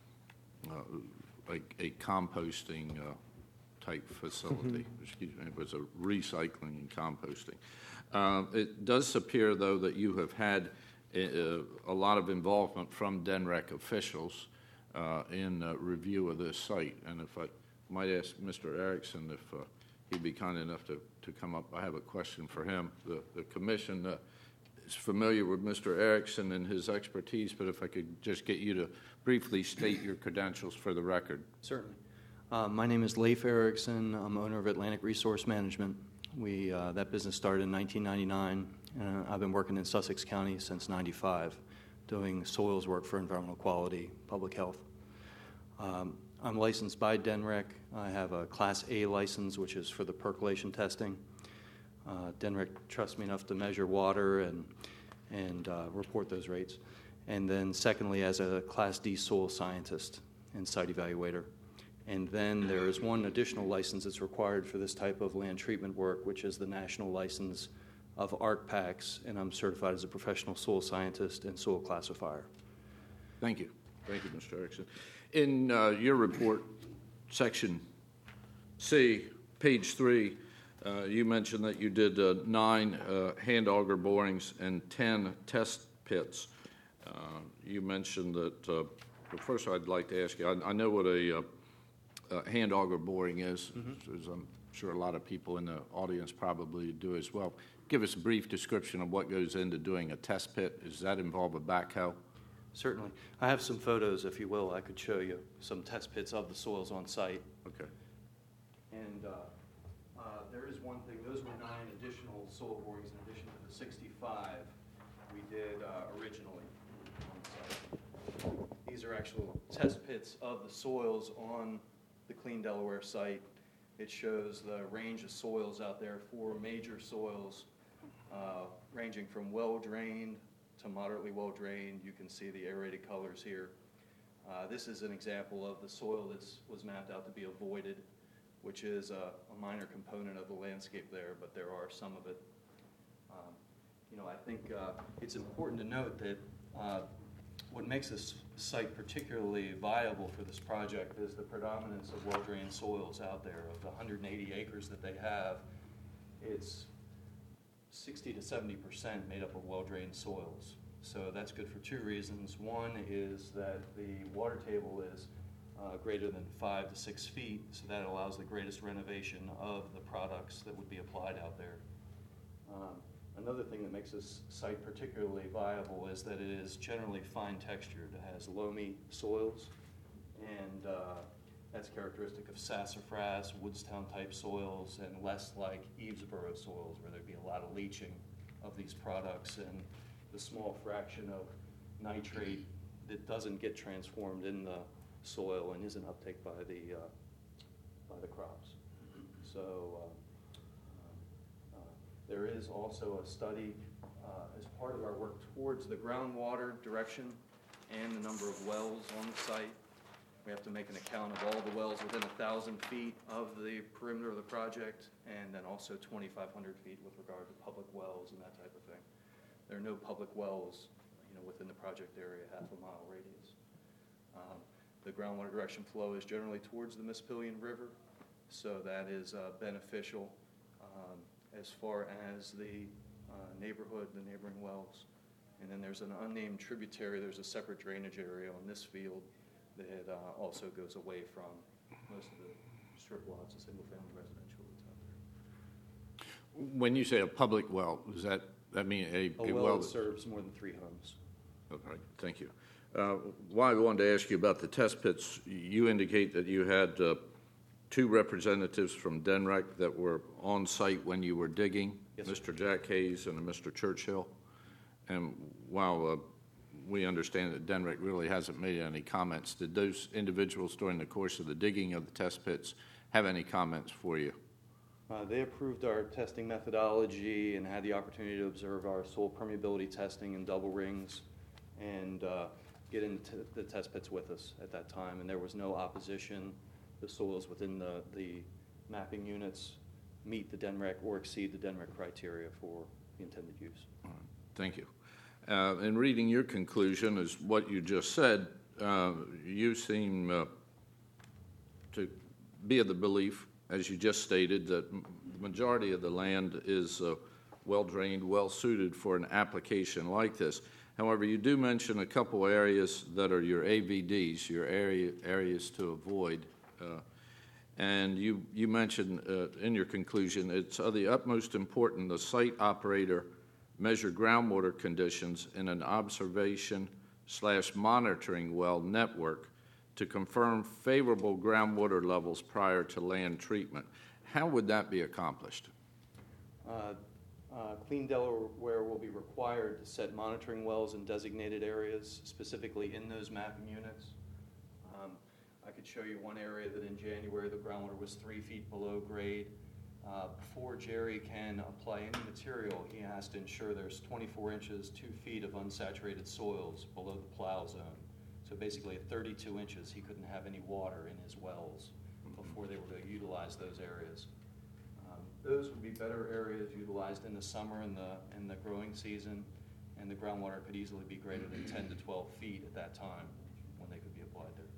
uh, a, a composting uh, type facility. Excuse me, it was a recycling and composting. Uh, It does appear, though, that you have had a, a lot of involvement from D N R E C officials uh, in uh, review of this site. And if I might ask Mister Erickson if uh, he'd be kind enough to, to come up, I have a question for him. The, the commission uh, is familiar with Mister Erickson and his expertise, but if I could just get you to briefly state your credentials for the record. Certainly. Uh, my name is Leif Erickson. I'm owner of Atlantic Resource Management. We uh, that business started in nineteen ninety-nine, and I've been working in Sussex County since ninety-five, doing soils work for environmental quality, public health. Um, I'm licensed by D N R E C. I have a Class A license, which is for the percolation testing. Uh, D N R E C trusts me enough to measure water and and uh, report those rates. And then secondly, as a Class D soil scientist and site evaluator. And then there is one additional license that's required for this type of land treatment work, which is the national license of ARCPAX, and I'm certified as a professional soil scientist and soil classifier. Thank you. Thank you, Mister Erickson. In uh, your report, section C, page three, uh, you mentioned that you did uh, nine uh, hand auger borings and ten test pits. Uh, you mentioned that, uh, well, first I'd like to ask you, I, I know what a uh, uh, hand auger boring is, mm-hmm. as I'm sure a lot of people in the audience probably do as well. Give us a brief description of what goes into doing a test pit. Does that involve a backhoe? Certainly. I have some photos, if you will. I could show you some test pits of the soils on site. Okay. And uh, uh, there is one thing. Those were nine additional soil borings in addition to the sixty-five we did uh, originally on site. These are actual test pits of the soils on the Clean Delaware site. It shows the range of soils out there, four major soils uh, ranging from well-drained to moderately well-drained. You can see the aerated colors here. Uh, this is an example of the soil that was mapped out to be avoided, which is a, a minor component of the landscape there, but there are some of it. Um, you know, I think uh, it's important to note that uh, what makes this site particularly viable for this project is the predominance of well-drained soils out there. Of the one hundred eighty acres that they have, it's sixty to seventy percent made up of well-drained soils. So that's good for two reasons. One is that the water table is uh, greater than five to six feet, so that allows the greatest renovation of the products that would be applied out there. Um, Another thing that makes this site particularly viable is that it is generally fine textured. It has loamy soils, and uh, that's characteristic of sassafras, Woodstown type soils, and less like Evesboro soils where there'd be a lot of leaching of these products and the small fraction of nitrate that doesn't get transformed in the soil and isn't uptake by the, uh, by the crops. So uh, uh, there is also a study uh, as part of our work towards the groundwater direction and the number of wells on the site. We have to make an account of all the wells within a thousand feet of the perimeter of the project, and then also twenty-five hundred feet with regard to public wells and that type of thing. There are no public wells, you know, within the project area, half a mile radius. Um, the groundwater direction flow is generally towards the Mispillion River, so that is uh, beneficial um, as far as the uh, neighborhood, the neighboring wells. And then there's an unnamed tributary. There's a separate drainage area on this field that uh, also goes away from most of the strip lots of single-family residential that's out there. When you say a public well, does that, that mean a, A well that serves more than three homes. Okay, thank you. Uh, Why I wanted to ask you about the test pits, you indicate that you had uh, two representatives from D N R E C that were on site when you were digging, Yes, sir. Mister Jack Hayes and Mister Churchill. And while uh, we understand that D N R E C really hasn't made any comments, did those individuals during the course of the digging of the test pits have any comments for you? Uh, they approved our testing methodology and had the opportunity to observe our soil permeability testing and double rings and uh, get into the test pits with us at that time. And there was no opposition. The soils within the, the mapping units meet the D N R E C or exceed the D N R E C criteria for the intended use. All right, thank you. Uh, in reading your conclusion, is what you just said, uh, you seem uh, to be of the belief, as you just stated, that m- the majority of the land is uh, well-drained, well-suited for an application like this. However, you do mention a couple areas that are your A V Ds, your area, areas to avoid. Uh, and you, you mentioned uh, in your conclusion, it's of the utmost importance the site operator measure groundwater conditions in an observation slash monitoring well network to confirm favorable groundwater levels prior to land treatment. How would that be accomplished? Uh, uh, Clean Delaware will be required to set monitoring wells in designated areas, specifically in those mapping units. Um, I could show you one area that in January the groundwater was three feet below grade. Uh, before Jerry can apply any material, he has to ensure there's twenty-four inches, two feet of unsaturated soils below the plow zone. So basically at thirty-two inches, he couldn't have any water in his wells before they were going to utilize those areas. Um, those would be better areas utilized in the summer and the, and the growing season, and the groundwater could easily be greater than ten to twelve feet at that time when they could be applied there.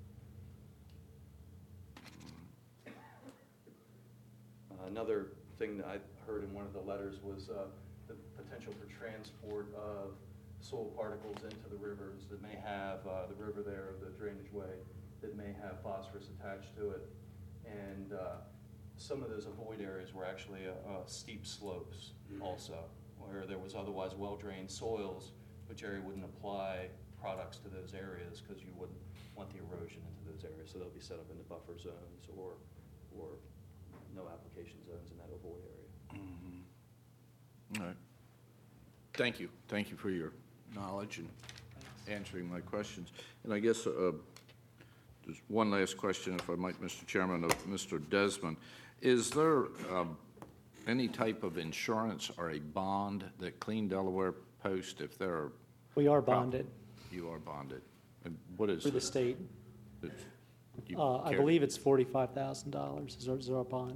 Uh, Another thing that I heard in one of the letters was uh, the potential for transport of soil particles into the rivers that may have, uh, the river there, the drainage way, that may have phosphorus attached to it. And uh, some of those avoid areas were actually uh, uh, steep slopes also, where there was otherwise well-drained soils, but Jerry wouldn't apply products to those areas because you wouldn't want the erosion into those areas. So they'll be set up into buffer zones or, or no application zones in that avoid area. Mm-hmm. All right. Thank you. Thank you for your knowledge and answering my questions. And I guess uh, just one last question, if I might, Mister Chairman, of Mister Desmond. Is there um, any type of insurance or a bond that Clean Delaware posts if there are? We are bonded You are bonded. And what is through the this? state. You Uh, I care- believe it's forty-five thousand dollars is our, is our bond.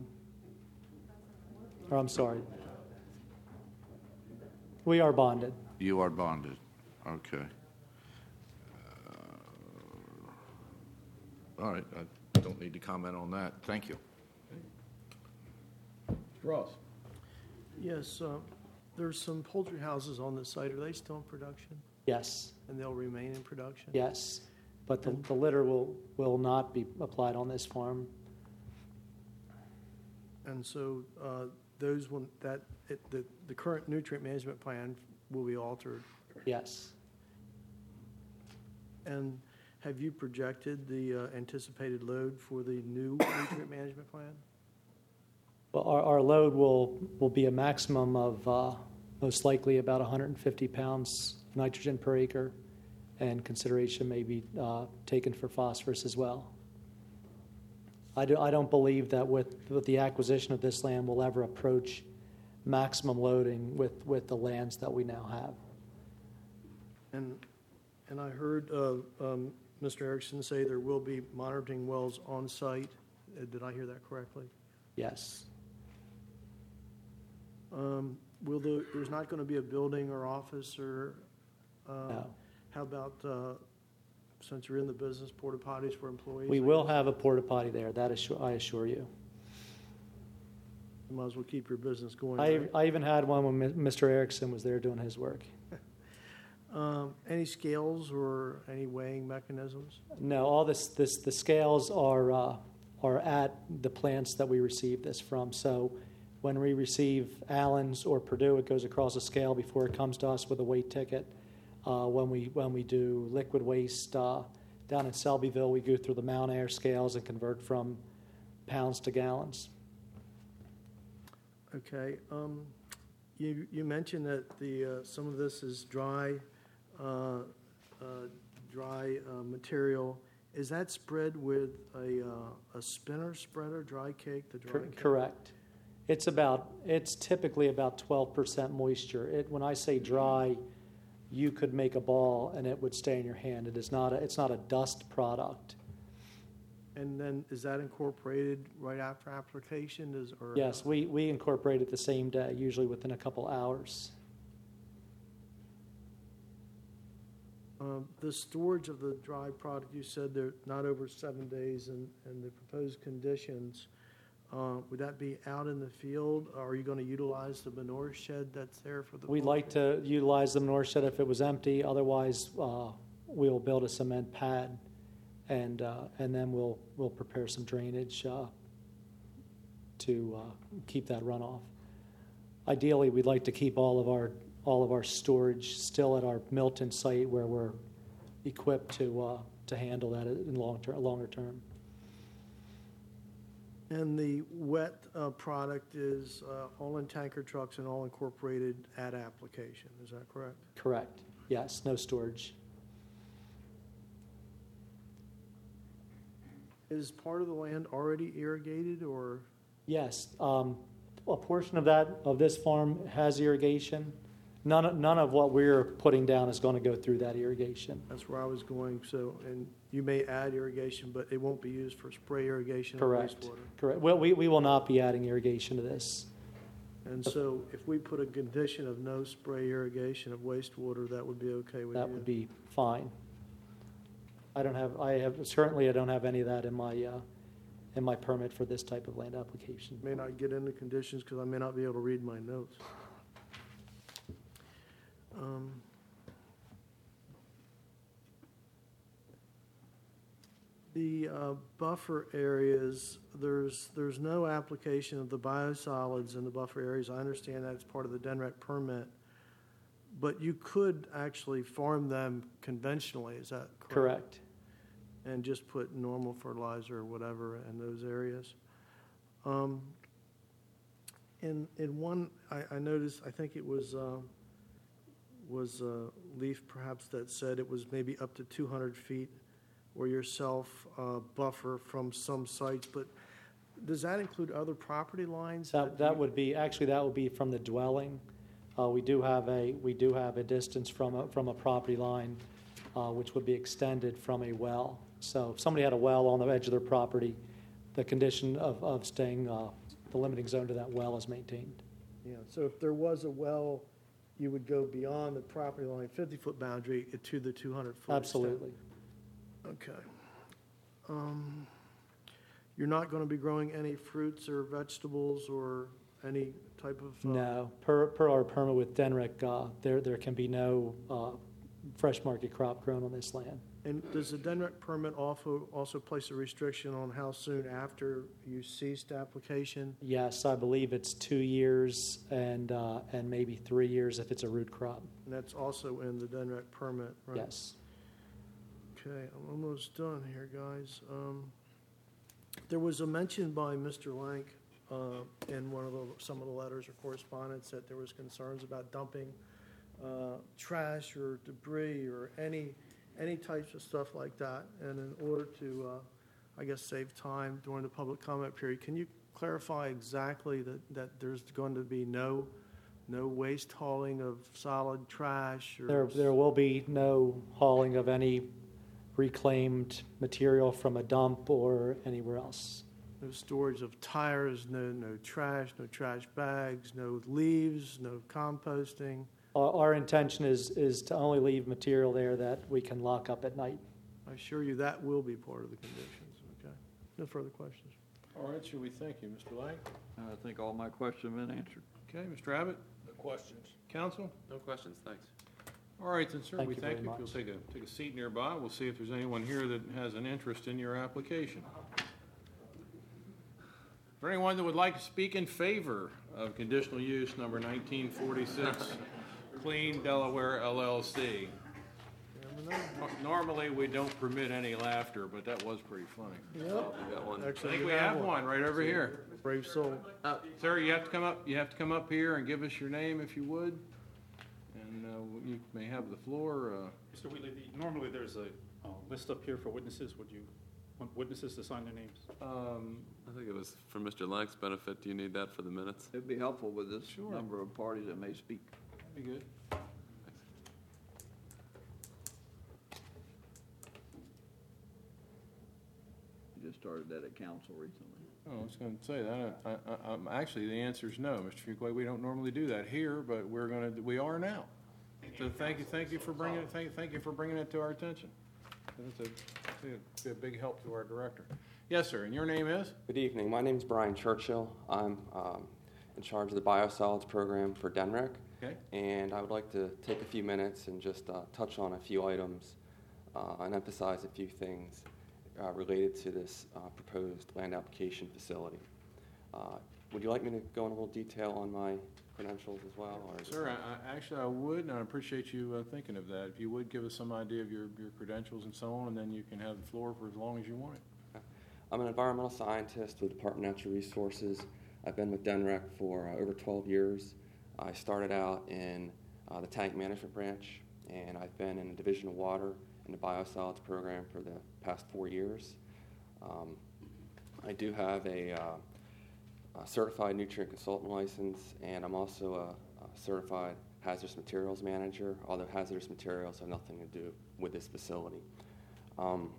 Or I'm sorry. We are bonded. You are bonded. Okay. Uh, All right. I don't need to comment on that. Thank you. Mister Ross? Yes, uh, there's some poultry houses on the site. Are they still in production? Yes, And they'll remain in production? yes. But the, the litter will, will not be applied on this farm. And so uh, those will, that, it, the, the current nutrient management plan will be altered. Yes. And have you projected the uh, anticipated load for the new nutrient management plan? Well, our, our load will, will be a maximum of uh, most likely about one hundred fifty pounds of nitrogen per acre, and consideration may be uh, taken for phosphorus as well. I, do, I don't believe that with, with the acquisition of this land we'll ever approach maximum loading with, with the lands that we now have. And, and I heard uh, um, Mister Erickson say there will be monitoring wells on site. Uh, Did I hear that correctly? Yes. Um, Will the, there's not going to be a building or office or, uh, No. how about, uh, since you're in the business, porta potties for employees? We I will guess? have a porta potty there, that assure, I assure you. You might as well keep your business going. I, right? I even had one when Mi- Mister Erickson was there doing his work. Um, Any scales or any weighing mechanisms? No, all this, this, the scales are, uh, are at the plants that we receive this from. So when we receive Allen's or Purdue, it goes across a scale before it comes to us with a weight ticket. Uh, when we when we do liquid waste uh, down in Selbyville, we go through the Mount Air scales and convert from pounds to gallons. Okay. Um, you, you mentioned that the, uh, some of this is dry, uh, uh, dry uh, material. Is that spread with a, uh, a spinner spreader, dry cake, the dry Cor- cake? correct. It's about it's typically about twelve percent moisture. It, when I say dry, you could make a ball and it would stay in your hand. It is not a, it's not a dust product. And then is that incorporated right after application? Is or Yes, we, we incorporate it the same day, usually within a couple hours. Um, the storage of the dry product, you said they're not over seven days, and, and the proposed conditions, uh, would that be out in the field? Or are you going to utilize the manure shed that's there for the? We'd like to utilize the manure shed if it was empty. Otherwise, uh, we'll build a cement pad, and uh, and then we'll we'll prepare some drainage uh, to uh, keep that runoff. Ideally, we'd like to keep all of our all of our storage still at our Milton site, where we're equipped to uh, to handle that in long term, longer term. And the wet uh, product is uh, all in tanker trucks and all incorporated at application. Is that correct? Correct. Yes. No storage. Is part of the land already irrigated, or? Yes. Um, a portion of that of this farm has irrigation. None of, none of what we're putting down is going to go through that irrigation. That's where I was going. So, and you may add irrigation, but it won't be used for spray irrigation or Correct. wastewater. Correct. Well, we, we will not be adding irrigation to this. And so if we put a condition of no spray irrigation of wastewater, that would be okay with you? That would be fine. I don't have, I have, certainly I don't have any of that in my, uh, in my permit for this type of land application. May not get into conditions because I may not be able to read my notes. Um, The uh, buffer areas, there's, there's no application of the biosolids in the buffer areas. I understand that it's part of the D N R E C permit, but you could actually farm them conventionally, is that correct? Correct. And just put normal fertilizer or whatever in those areas. Um, in, in one, I, I noticed, I think it was, uh, was uh, Leaf perhaps that said it was maybe up to two hundred feet or yourself uh, buffer from some sites, but does that include other property lines? That, that you- would be, actually, that would be from the dwelling. Uh, we do have a, we do have a distance from a, from a property line, uh, which would be extended from a well. So if somebody had a well on the edge of their property, the condition of, of staying, uh, the limiting zone to that well is maintained. Yeah, so if there was a well, you would go beyond the property line fifty-foot boundary to the two hundred foot. Absolutely. Okay. Um, You're not going to be growing any fruits or vegetables or any type of? uh, No, per, per our permit with D N R E C, uh, there, there can be no uh, fresh market crop grown on this land. And does the D N R E C permit also, also place a restriction on how soon after you ceased application? Yes, I believe it's two years and, uh, and maybe three years if it's a root crop. And that's also in the D N R E C permit, right? Yes. Okay, I'm almost done here, guys. Um, There was a mention by Mister Lank uh, in one of the, some of the letters or correspondence that there was concerns about dumping uh, trash or debris or any, any types of stuff like that. And in order to, uh, I guess, save time during the public comment period, can you clarify exactly that, that there's going to be no, no waste hauling of solid trash? Or There, there will be no hauling of any reclaimed material from a dump or anywhere else. No storage of tires, no, no trash, no trash bags, no leaves, no composting? Our, our intention is, is to only leave material there that we can lock up at night. I assure you that will be part of the conditions, okay? No further questions. All right, sir, we thank you. Mister Lang? I think all my questions have been answered. Okay, Mister Abbott? No questions. Counsel? No questions, thanks. All right, then, sir, Thank we you thank very you. If you'll much. take a, take a seat nearby, we'll see if there's anyone here that has an interest in your application. Is there anyone that would like to speak in favor of conditional use number nineteen forty-six, Clean Delaware L L C? Normally, we don't permit any laughter, but that was pretty funny. Yep. We got one. I Actually, think you we have one right over here. Brave soul. Sir, you have to come up, you have to come up here and give us your name if you would. And uh, you may have the floor. uh, Mister Wheatley, the- normally there's a uh, list up here for witnesses. Would you want witnesses to sign their names? um, I think it was for Mister Lang's benefit. Do you need that for the minutes? It'd be helpful with this Sure. number of parties that may speak. Be good. You just started that at council recently. Oh, I was going to say that. I, I, I'm, actually, the answer is no, Mister Fuquay. We don't normally do that here, but we're going to, we are now. So thank you, thank you for bringing it, thank, thank you for bringing it to our attention. It's a, it's a big help to our director. Yes, sir, and your name is? Good evening. My name is Brian Churchill. I'm um, in charge of the biosolids program for D N R E C. Okay. And I would like to take a few minutes and just uh, touch on a few items uh, and emphasize a few things uh, related to this uh, proposed land application facility. Uh, would you like me to go in a little detail on my credentials as well? Or is it- Sir, I, I, actually, I would, and I appreciate you uh, thinking of that. If you would give us some idea of your, your credentials and so on, and then you can have the floor for as long as you want it. I'm an environmental scientist with the Department of Natural Resources. I've been with D N R E C for uh, over twelve years. I started out in uh, the tank management branch, and I've been in the Division of Water in the biosolids program for the past four years. Um, I do have a, uh, a certified nutrient consultant license, and I'm also a, a certified hazardous materials manager, although hazardous materials have nothing to do with this facility. Um,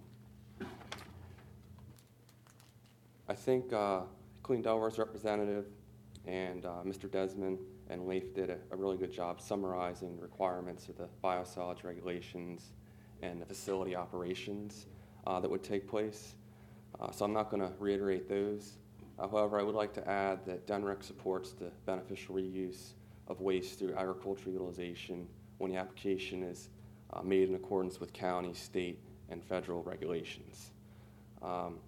I think uh, Clean Delaware's representative and uh, Mister Desmond and Leif did a, a really good job summarizing the requirements of the biosolids regulations and the facility operations uh, that would take place. Uh, so I'm not going to reiterate those. Uh, however, I would like to add that D N R E C supports the beneficial reuse of waste through agricultural utilization when the application is uh, made in accordance with county, state, and federal regulations. Um,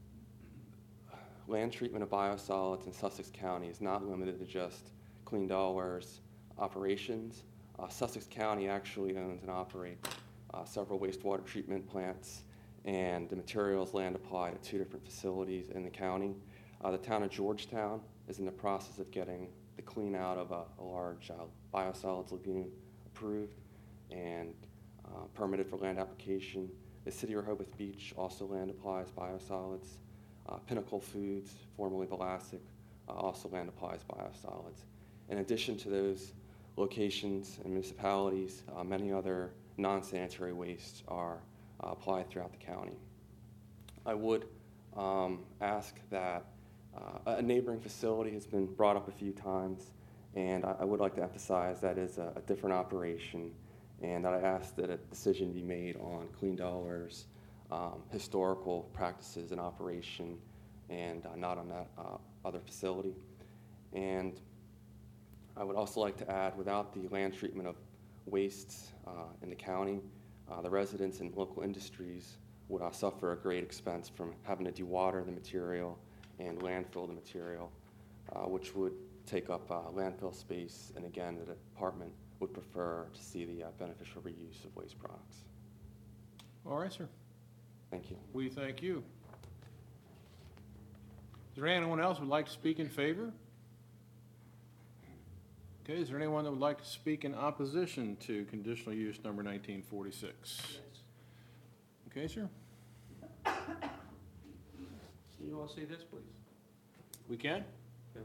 Land treatment of biosolids in Sussex County is not limited to just Clean Delaware's operations. Uh, Sussex County actually owns and operates uh, several wastewater treatment plants, and the materials land apply to two different facilities in the county. Uh, the town of Georgetown is in the process of getting the clean out of a, a large uh, biosolids lagoon approved and uh, permitted for land application. The city of Rehoboth Beach also land applies biosolids. Uh, Pinnacle Foods, formerly Velasic, uh, also land applies biosolids. In addition to those locations and municipalities, uh, many other non-sanitary wastes are uh, applied throughout the county. I would um, ask that uh, a neighboring facility has been brought up a few times, and I, I would like to emphasize that is a, a different operation, and that I ask that a decision be made on Clean Delaware's Um, historical practices and operation, and uh, not on that uh, other facility. And I would also like to add, without the land treatment of wastes uh, in the county, uh, the residents and local industries would uh, suffer a great expense from having to dewater the material and landfill the material, uh, which would take up uh, landfill space, and again, the department would prefer to see the uh, beneficial reuse of waste products. All right, sir. Thank you. We thank you. Is there anyone else who would like to speak in favor? Okay, is there anyone that would like to speak in opposition to conditional use number nineteen forty-six? Okay, sir. You all see this, please? We can? Okay.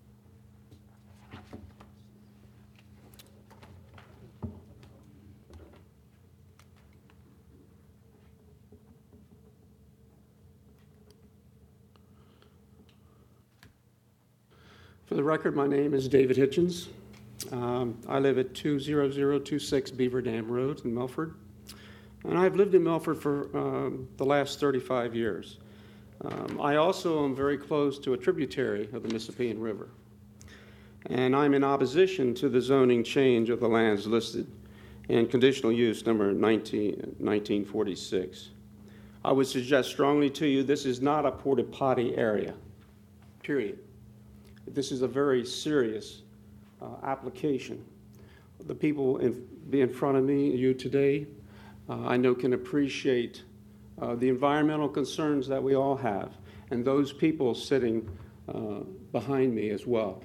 For the record, my name is David Hitchens. Um, I live at two zero zero two six Beaver Dam Road in Milford. And I've lived in Milford for um, the last thirty-five years. Um, I also am very close to a tributary of the Mississippian River. And I'm in opposition to the zoning change of the lands listed in conditional use number nineteen forty-six. I would suggest strongly to you this is not a porta potty area, period. This is a very serious uh, application. The people in, in front of me, you today, uh, I know can appreciate uh, the environmental concerns that we all have, and those people sitting uh, behind me as well.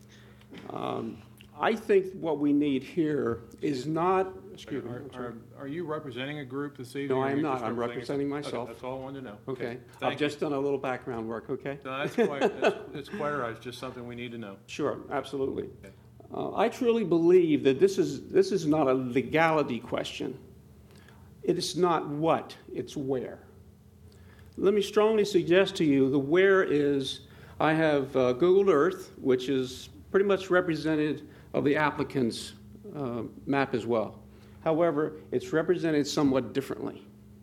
Um, I think what we need here is not, excuse me. Are, are, are you representing a group this evening? No, or I are am you not. just I'm representing Okay, myself. that's all I wanted to know. Okay. Thank I've just done a little background work, okay? you. No, that's quite, that's, it's quite all right. It's just something we need to know. Sure, absolutely. Uh, I truly believe that this is, this is not a legality question. It is not what, it's where. Let me strongly suggest to you the where is, I have uh, Googled Earth, which is pretty much represented of the applicant's uh, map as well. However, it's represented somewhat differently.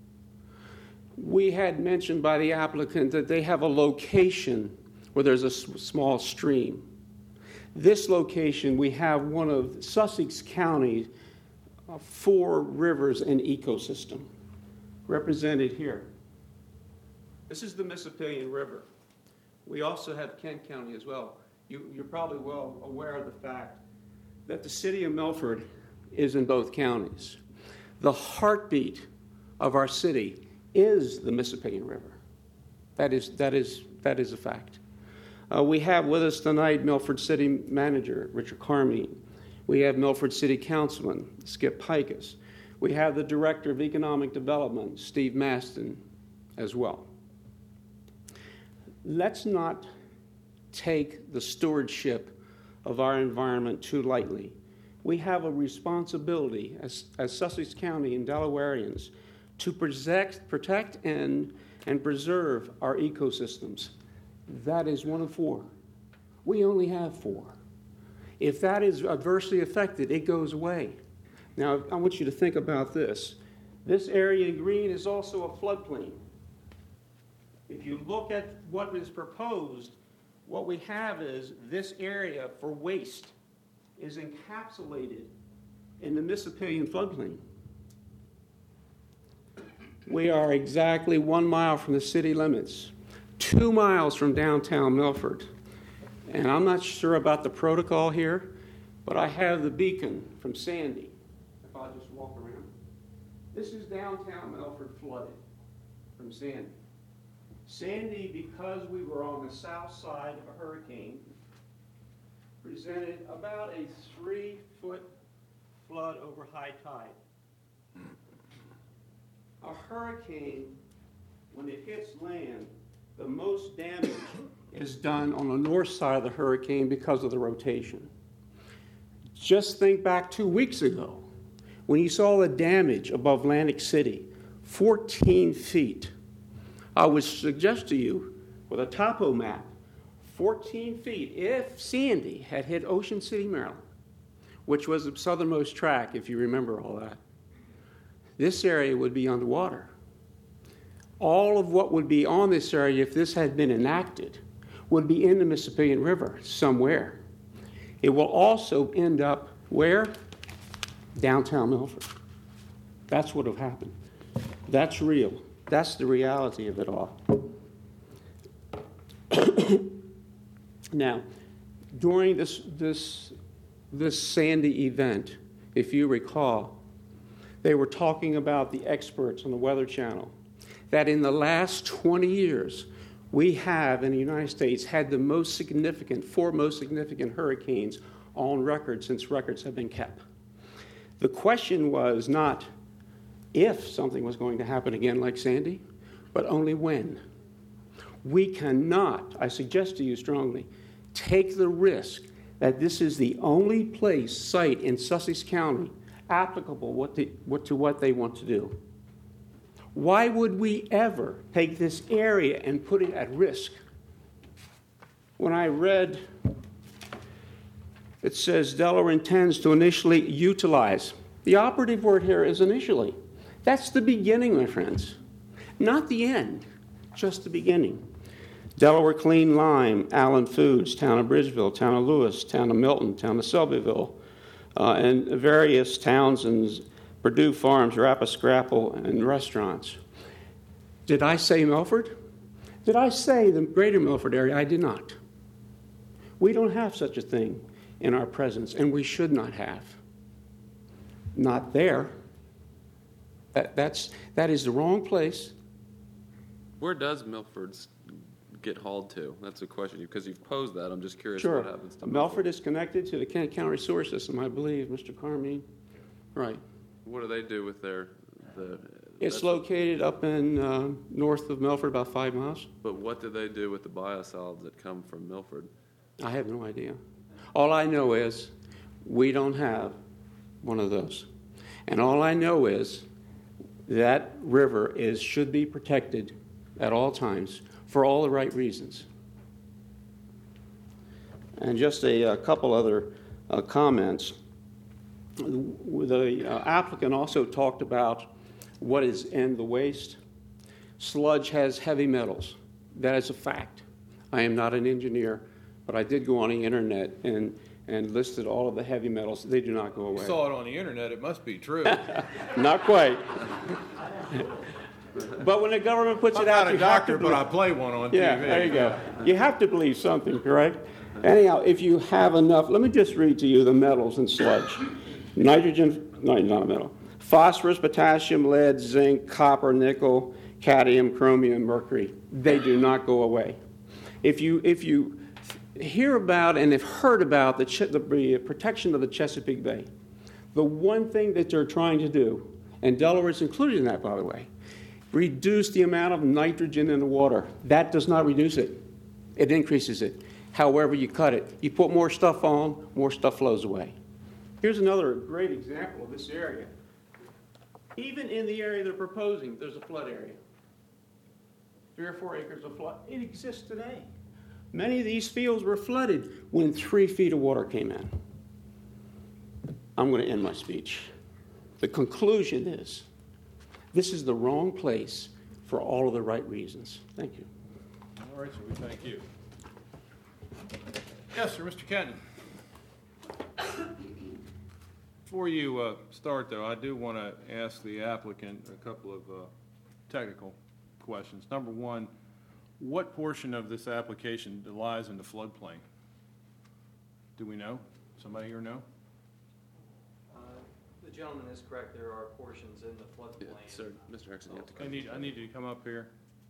We had mentioned by the applicant that they have a location where there's a s- small stream. This location, we have one of Sussex County's uh, four rivers and ecosystem represented here. This is the Mississippian River. We also have Kent County as well. You, you're probably well aware of the fact that the city of Milford is in both counties. The heartbeat of our city is the Mississippian River. That is, that is, that is a fact. Uh, we have with us tonight Milford City Manager Richard Carmine. We have Milford City Councilman Skip Pikus. We have the Director of Economic Development Steve Maston as well. Let's not take the stewardship of our environment too lightly. We have a responsibility as, as Sussex County and Delawareans to protect, protect and, and preserve our ecosystems. That is one of four. We only have four. If that is adversely affected, it goes away. Now, I want you to think about this. This area in green is also a floodplain. If you look at what is proposed, what we have is this area for waste is encapsulated in the Mississippian floodplain. We are exactly one mile from the city limits, two miles from downtown Milford. And I'm not sure about the protocol here, but I have the beacon from Sandy. If I just walk around. This is downtown Milford flooded from Sandy. Sandy, because we were on the south side of a hurricane, presented about a three-foot flood over high tide. A hurricane, when it hits land, the most damage is done on the north side of the hurricane because of the rotation. Just think back two weeks ago when you saw the damage above Atlantic City, fourteen feet. I would suggest to you, with a topo map, fourteen feet, if Sandy had hit Ocean City, Maryland, which was the southernmost track, if you remember all that, this area would be underwater. All of what would be on this area, if this had been enacted, would be in the Mississippian River somewhere. It will also end up where? Downtown Milford. That's what will happen. That's real. That's the reality of it all. Now, during this, this, this Sandy event, if you recall, they were talking about the experts on the Weather Channel, that in the last twenty years, We have, in the United States, had the most significant, four most significant hurricanes on record since records have been kept. The question was not if something was going to happen again like Sandy, but only when. We cannot, I suggest to you strongly, take the risk that this is the only place, site in Sussex County applicable what the, what, to what they want to do. Why would we ever take this area and put it at risk? When I read, it says Delaware intends to initially utilize. The operative word here is initially. That's the beginning, my friends. Not the end, just the beginning. Delaware Clean Lime, Allen Foods, Town of Bridgeville, Town of Lewis, Town of Milton, Town of Selbyville, uh, and various towns and Purdue Farms, Rappa Scrapple, and restaurants. Did I say Milford? Did I say the greater Milford area? I did not. We don't have such a thing in our presence, and we should not have. Not there. That, that's, that is the wrong place. Where does Milford's get hauled to? That's a question, because you've posed that. I'm just curious Sure. what happens to Milford. Milford. is connected to the Kent County Sewer System, I believe, Mister Carmine. Right. What do they do with their, the... It's that's- located up in uh, north of Milford, about five miles. But what do they do with the biosolids that come from Milford? I have no idea. All I know is we don't have one of those. And all I know is that river is should be protected at all times for all the right reasons. And just a, a couple other uh, comments. The uh, applicant also talked about what is in the waste. Sludge has heavy metals. That is a fact. I am not an engineer, but I did go on the internet and, and listed all of the heavy metals. They do not go You away. saw it on the internet, it must be true. Not quite. But when the government puts I'm it out, not a you have doctor, to but I believe- play one on T V. Yeah, there you go. You have to believe something, correct? Anyhow, if you have enough, let me just read to you the metals in sludge. Nitrogen, no, not a metal. Phosphorus, potassium, lead, zinc, copper, nickel, cadmium, chromium, mercury. They do not go away. If you, if you hear about and have heard about the, Ch- the protection of the Chesapeake Bay, the one thing that they're trying to do, and Delaware is included in that, by the way, reduce the amount of nitrogen in the water. That does not reduce it. It increases it. However you cut it. You put more stuff on, more stuff flows away. Here's another great example of this area. Even in the area they're proposing, there's a flood area. Three or four acres of flood. It exists today. Many of these fields were flooded when three feet of water came in. I'm going to end my speech. The conclusion is, this is the wrong place for all of the right reasons. Thank you. All right, so we thank you. Yes, sir, Mister Kenton. Before you uh, start, though, I do want to ask the applicant a couple of uh, technical questions. Number one, what portion of this application lies in the floodplain? Do we know? Somebody here know? Uh, The gentleman is correct, there are portions in the Yeah, floodplain. sir, Mister Exon, you have to I come. need, I need you to come up here.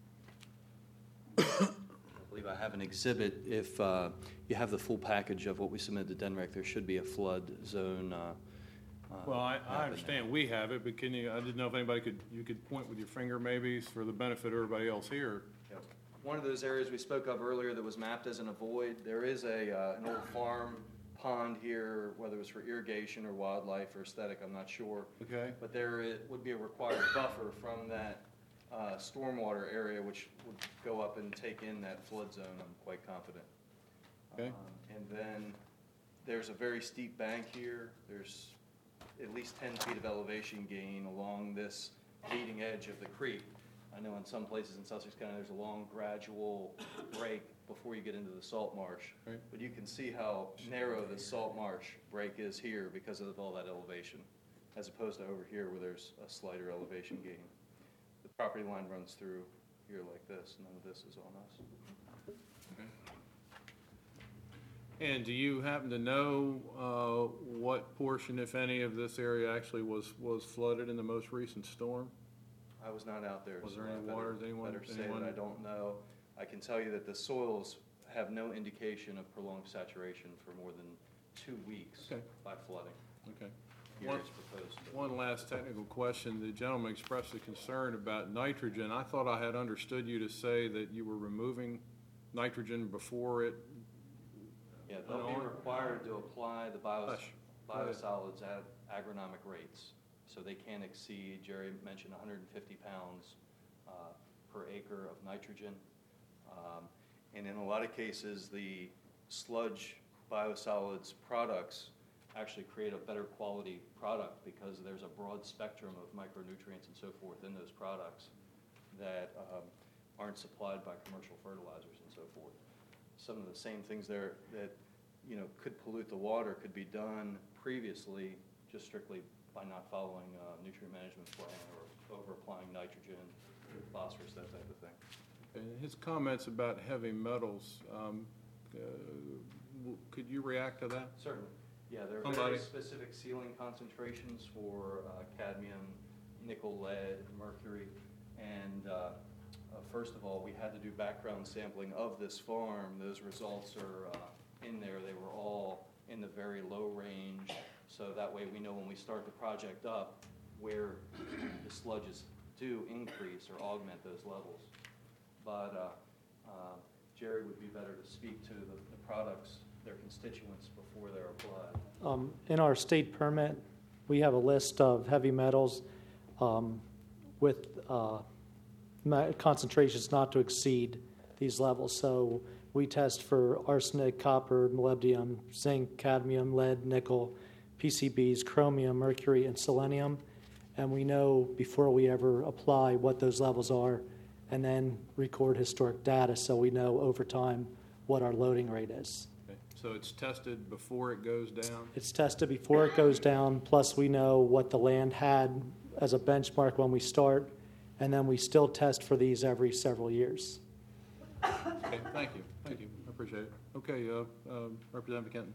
I believe I have an exhibit. If uh, you have the full package of what we submitted to D N R E C, there should be a flood zone. uh, uh, Well, I, map in I there. understand we have it, but can you, I didn't know if anybody could, you could point with your finger maybe for the benefit of everybody else here. Yep. One of those areas we spoke of earlier that was mapped as an avoid, there is a, uh, an old farm pond here, whether it was for irrigation or wildlife or aesthetic, I'm not sure. Okay? But there i- would be a required buffer from that uh, stormwater area, which would go up and take in that flood zone, I'm quite confident. Okay. Um, And then there's a very steep bank here. There's at least ten feet of elevation gain along this leading edge of the creek. I know in some places in Sussex County, there's a long gradual break before you get into the salt marsh. Right. But you can see how narrow the salt marsh break is here because of all that elevation, as opposed to over here where there's a slighter elevation gain. The property line runs through here like this. None of this is on us. And do you happen to know uh, what portion, if any, of this area actually was, was flooded in the most recent storm? I was not out there. Was so there any I better- water? Does anyone- Better say anyone- that I don't know. I can tell you that the soils have no indication of prolonged saturation for more than two weeks Okay. by flooding. Okay. Here One- it's proposed. to- One last technical question. The gentleman expressed a concern about nitrogen. I thought I had understood you to say that you were removing nitrogen before it. Yeah, they'll be on? required to apply the bios, Hush. Go ahead. biosolids at agronomic rates. So they can't exceed, Jerry mentioned one hundred fifty pounds uh, per acre of nitrogen. Um, And in a lot of cases, the sludge biosolids products actually create a better quality product because there's a broad spectrum of micronutrients and so forth in those products that um, aren't supplied by commercial fertilizers and so forth. Some of the same things there that, you know, could pollute the water could be done previously just strictly by not following a nutrient management plan or over applying nitrogen, phosphorus, that type of thing. And his comments about heavy metals, um, uh, w- could you react to that? Certainly. Yeah, there are Somebody- very specific sealing concentrations for uh, cadmium, nickel, lead, mercury. And uh, uh, first of all, we had to do background sampling of this farm. Those results are uh, in there. They were all in the very low range. So that way we know when we start the project up where the sludges do increase or augment those levels. But uh, uh, Jerry would be better to speak to the, the products, their constituents, before they're applied. Um, In our state permit, we have a list of heavy metals um, with uh, ma- concentrations not to exceed these levels. So we test for arsenic, copper, molybdenum, zinc, cadmium, lead, nickel, P C Bs, chromium, mercury, and selenium. And we know before we ever apply what those levels are, and then record historic data so we know over time what our loading rate is. Okay. So it's tested before it goes down? It's tested before it goes down, plus we know what the land had as a benchmark when we start, and then we still test for these every several years. Okay, thank you, thank you, I appreciate it. Okay, uh, um, Representative Kenton.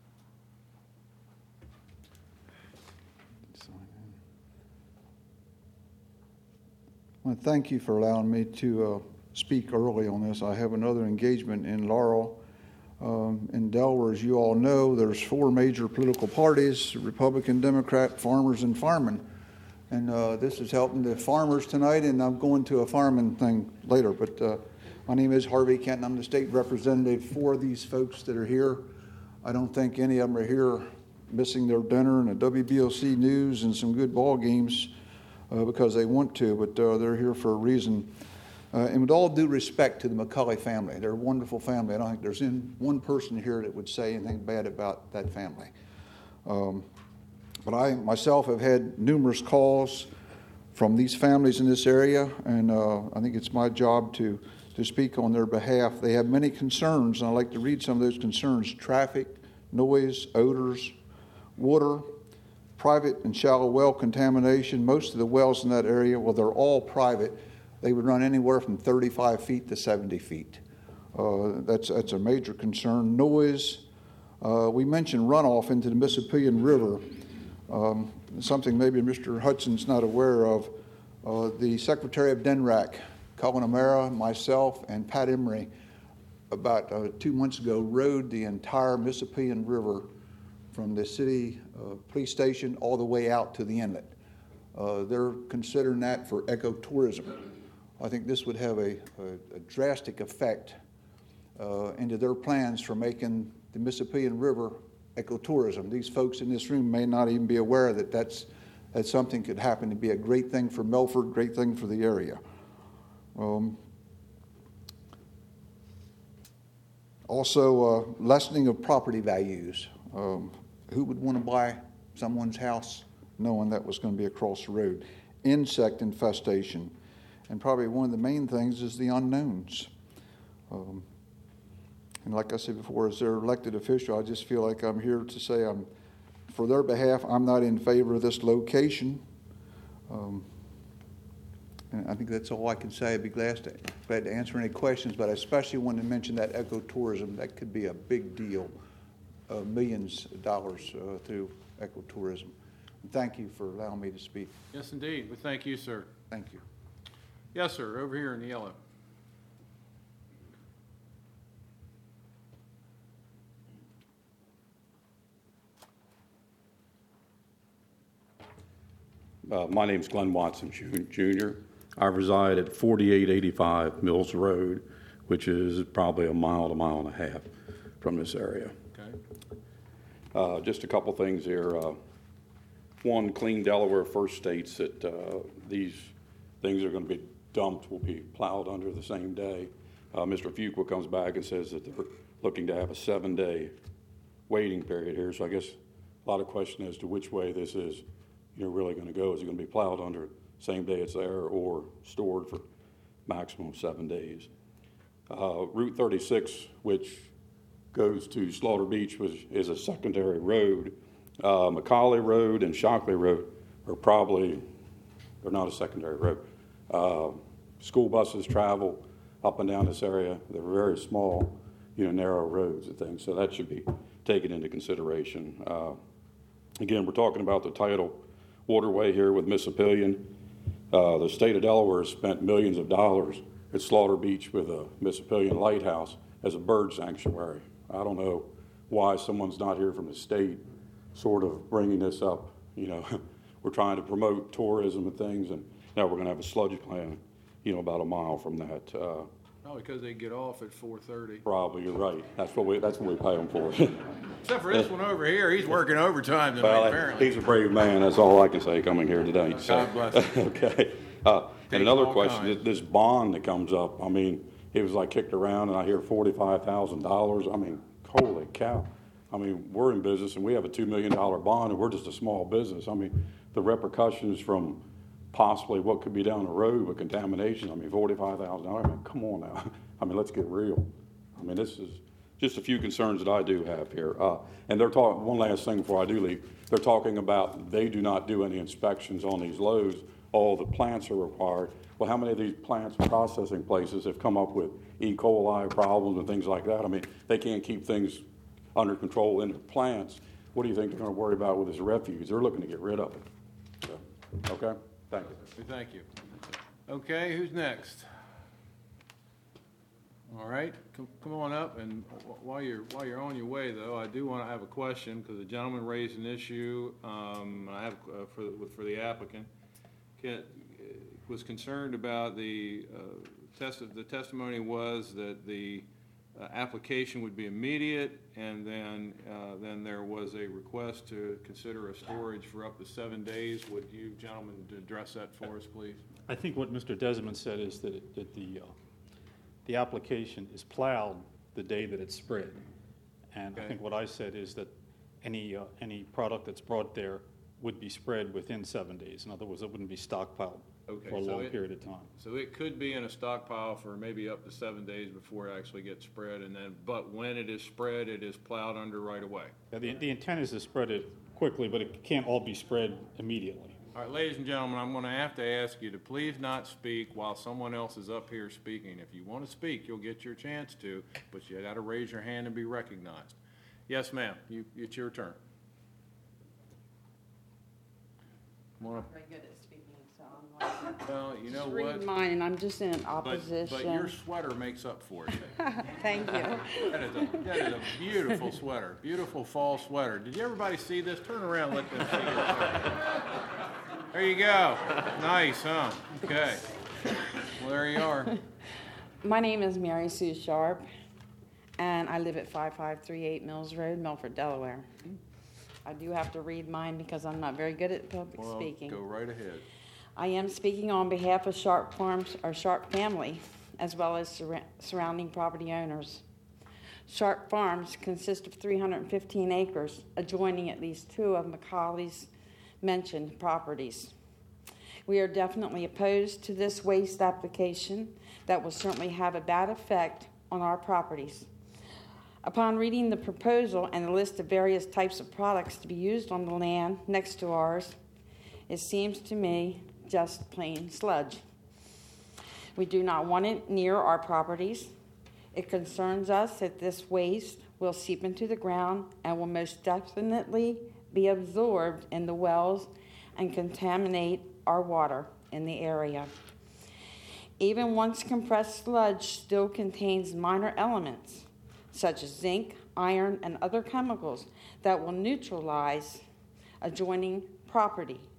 Well, thank you for allowing me to uh, speak early on this. I have another engagement in Laurel. Um, in Delaware, as you all know, there's four major political parties: Republican, Democrat, farmers, and firemen. And uh, this is helping the farmers tonight, and I'm going to a fireman thing later. But uh, my name is Harvey Kenton. I'm the state representative for these folks that are here. I don't think any of them are here missing their dinner and a W B O C news and some good ball games. Uh, because they want to, but uh, they're here for a reason. Uh, and with all due respect to the McCulley family, they're a wonderful family. I don't think there's in one person here that would say anything bad about that family. Um, but I myself have had numerous calls from these families in this area, and uh, I think it's my job to, to speak on their behalf. They have many concerns, and I'd like to read some of those concerns: traffic, noise, odors, water, private and shallow well contamination. Most of the wells in that area, well, they're all private. They would run anywhere from thirty-five feet to seventy feet. Uh, that's that's a major concern. Noise. Uh, we mentioned runoff into the Mississippian River. Um, something maybe Mister Hudson's not aware of. Uh, the Secretary of D N R A C, Colin O'Mara, myself, and Pat Emery, about uh, two months ago, rode the entire Mississippian River from the city uh, police station all the way out to the inlet. Uh, they're considering that for ecotourism. I think this would have a, a, a drastic effect uh, into their plans for making the Mississippian River ecotourism. These folks in this room may not even be aware that that's, that something could happen to be a great thing for Milford, great thing for the area. Um, also, uh, lessening of property values. Um, Who would want to buy someone's house knowing that was going to be across the road? Insect infestation. And probably one of the main things is the unknowns. Um, and like I said before, as their elected official, I just feel like I'm here to say I'm, for their behalf, I'm not in favor of this location. Um, and I think that's all I can say. I'd be glad to, glad to answer any questions, but I especially want to mention that ecotourism. That could be a big deal. Uh, millions of dollars uh, through ecotourism. And thank you for allowing me to speak. Yes, indeed. We thank you, sir. Thank you. Yes, sir, over here in the yellow. Uh, my name's Glenn Watson Junior I reside at forty-eight eighty-five Mills Road, which is probably a mile to a mile and a half from this area. Okay. Uh, just a couple things here. Uh, one, Clean Delaware first states that uh, these things are going to be dumped will be plowed under the same day. Uh, Mister Fuqua comes back and says that they're looking to have a seven-day waiting period here. So I guess a lot of question as to which way this is, you know, really going to go. Is it going to be plowed under same day it's there, or stored for maximum seven days? Uh, Route thirty-six, which goes to Slaughter Beach, which is a secondary road. Uh, Macaulay Road and Shockley Road are probably, they're not a secondary road. Uh, school buses travel up and down this area. They're very small, you know, narrow roads and things, so that should be taken into consideration. Uh, again, we're talking about the tidal waterway here with Mississippian. Uh, the state of Delaware has spent millions of dollars at Slaughter Beach with a Mississippian lighthouse as a bird sanctuary. I don't know why someone's not here from the state sort of bringing this up. You know, we're trying to promote tourism and things, and now we're going to have a sludge plant, you know, about a mile from that. Uh, Probably because they get off at four thirty. probably, you're right. That's what we, that's what we pay them for. Except for this one over here, he's working overtime tonight, Well, apparently. he's a brave man. That's all I can say coming here today. So, God bless him. okay. Uh, Takes and another all question: kinds. this bond that comes up. I mean, it was like kicked around, and I hear forty-five thousand dollars. I mean, holy cow! I mean, we're in business, and we have a two million dollar bond, and we're just a small business. I mean, the repercussions from possibly what could be down the road with contamination. I mean, forty-five thousand dollars. I mean, come on now. I mean, let's get real. I mean, this is just a few concerns that I do have here. Uh, and they're talking, one last thing before I do leave, they're talking about they do not do any inspections on these loads. All the plants are required. Well, how many of these plants and processing places have come up with E. coli problems and things like that? I mean, they can't keep things under control in their plants. What do you think they're going to worry about with this refuse? They're looking to get rid of it. So, okay, thank you. We thank you. Okay, who's next? All right, come, come on up, and wh- while you're, while you're on your way, though, I do want to have a question, because the gentleman raised an issue, um, I have, uh, for, the- for the applicant. Can, was concerned about the, uh, test, the testimony was that the uh, application would be immediate, and then, uh, then there was a request to consider a storage for up to seven days. Would you gentlemen address that for us, please? I think what Mister Desmond said is that, it, that the, uh, the application is plowed the day that it's spread. And I Okay. think what I said is that any, uh, any product that's brought there would be spread within seven days. In other words, it wouldn't be stockpiled Okay, for a so long it- period of time. So it could be in a stockpile for maybe up to seven days before it actually gets spread, and then, but when it is spread, it is plowed under right away. Yeah, the, the intent is to spread it quickly, but it can't all be spread immediately. All right, ladies and gentlemen, I'm going to have to ask you to please not speak while someone else is up here speaking. If you want to speak, you'll get your chance to, but you got to raise your hand and be recognized. Yes, ma'am, you, it's your turn. Come on up. Very good at speaking, so I'm like, Well, you know just what? read mine, and I'm just in But, opposition. but your sweater makes up for it. Thank you. That is a, that is a beautiful sweater, beautiful fall sweater. Did you everybody see this? Turn around, and let them see it. There you go. Nice, huh? Okay. Well, there you are. My name is Mary Sue Sharp, and I live at five five three eight Mills Road, Milford, Delaware. I do have to read mine because I'm not very good at public Well, speaking. go right ahead. I am speaking on behalf of Sharp Farms, or Sharp family, as well as sur- surrounding property owners. Sharp Farms consist of three hundred fifteen acres, adjoining at least two of Macaulay's mentioned properties. We are definitely opposed to this waste application that will certainly have a bad effect on our properties. Upon reading the proposal and the list of various types of products to be used on the land next to ours, it seems to me just plain sludge. We do not want it near our properties. It concerns us that this waste will seep into the ground and will most definitely be absorbed in the wells and contaminate our water in the area. Even once compressed sludge still contains minor elements such as zinc, iron, and other chemicals that will neutralize adjoining property.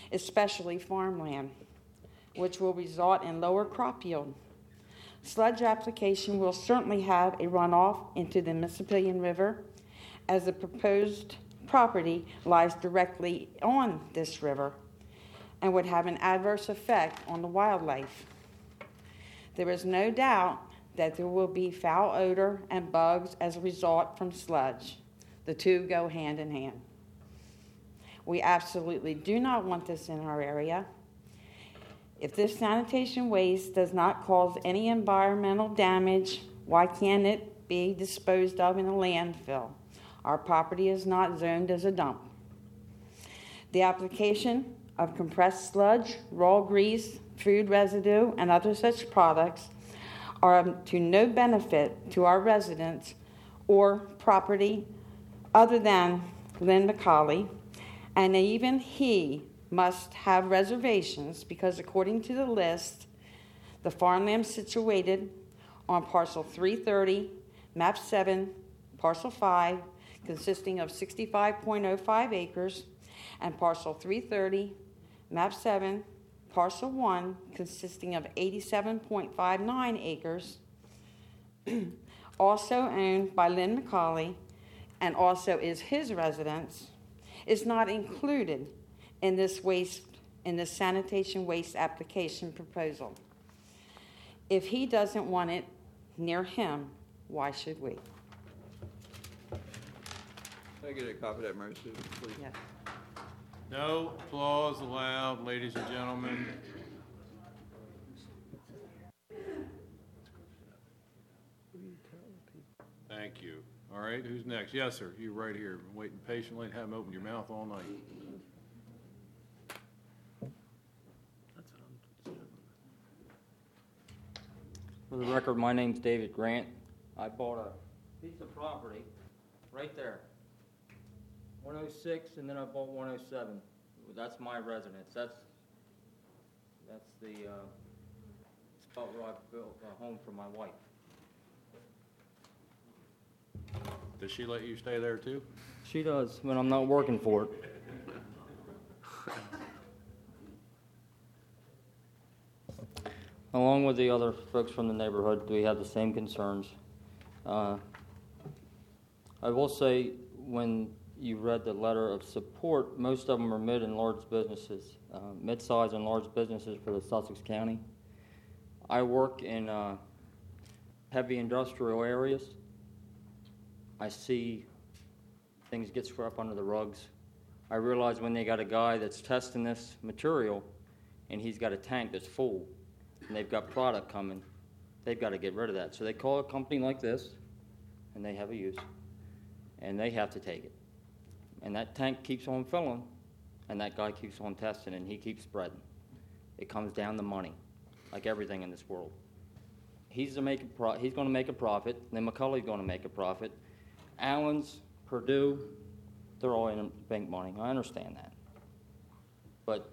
especially farmland, which will result in lower crop yield. Sludge application will certainly have a runoff into the Mississippian River, as the proposed property lies directly on this river and would have an adverse effect on the wildlife. There is no doubt that there will be foul odor and bugs as a result from sludge. The two go hand in hand. We absolutely do not want this in our area. If this sanitation waste does not cause any environmental damage, why can't it be disposed of in a landfill? Our property is not zoned as a dump. The application of compressed sludge, raw grease, food residue, and other such products are to no benefit to our residents or property other than Lynn McCauley, and even he must have reservations because according to the list, the farmland situated on parcel three thirty, map seven, parcel five, consisting of sixty-five point oh five acres, and parcel three thirty, map seven, parcel one, consisting of eighty-seven point five nine acres, also owned by Lynn McCauley, and also is his residence, is not included in this waste, in this sanitation waste application proposal. If he doesn't want it near him, why should we? Can I get a copy of that, Mary Sue, please? Yes. No applause allowed, ladies and gentlemen. Thank you. All right, who's next? Yes, sir, you right here. Been waiting patiently, haven't opened your mouth all night. For the record, my name's David Grant. I bought a piece of property right there, one oh six, and then I bought one oh seven. That's my residence. That's that's the uh, spot where I built a home for my wife. Does she let you stay there too? She does when I'm not working for it. Along with the other folks from the neighborhood, we have the same concerns. Uh, I will say, when you read the letter of support, most of them are mid and large businesses, uh, mid-sized and large businesses for the Sussex County. I work in uh, heavy industrial areas. I see things get swept under the rugs. I realize when they got a guy that's testing this material and he's got a tank that's full and they've got product coming, they've got to get rid of that. So they call a company like this and they have a use and they have to take it. And that tank keeps on filling and that guy keeps on testing and he keeps spreading. It comes down to money, like everything in this world. He's, to make a pro- he's going to make a profit, then McCulley's going to make a profit. Allen's, Purdue, they're all in to bank money. I understand that. But,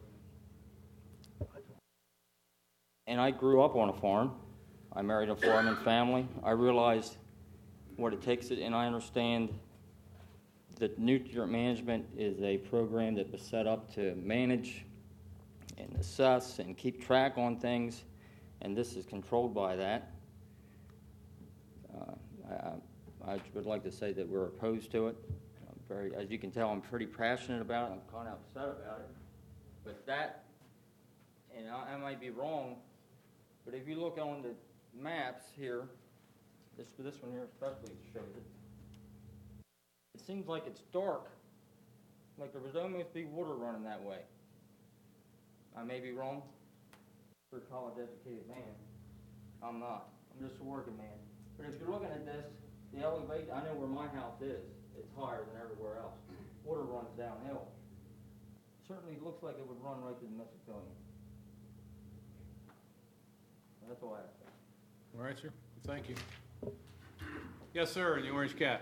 and I grew up on a farm. I married a farming family. I realized what it takes, and I understand that nutrient management is a program that was set up to manage and assess and keep track on things, and this is controlled by that. Uh, I, I would like to say that we're opposed to it. I'm very, as you can tell, I'm pretty passionate about it. I'm kind of upset about it. But that, and I, I might be wrong, but if you look on the maps here, this this one here especially shows it. It seems like it's dark, like there would almost be water running that way. I may be wrong. For a college-educated man, I'm not. I'm just a working man. But if you're looking at this, the elevation, I know where my house is. It's higher than everywhere else. Water runs downhill. Certainly looks like it would run right to the Mississippi. That's all I have to say. All right, sir. Thank you. Yes, sir, the Orange Cat.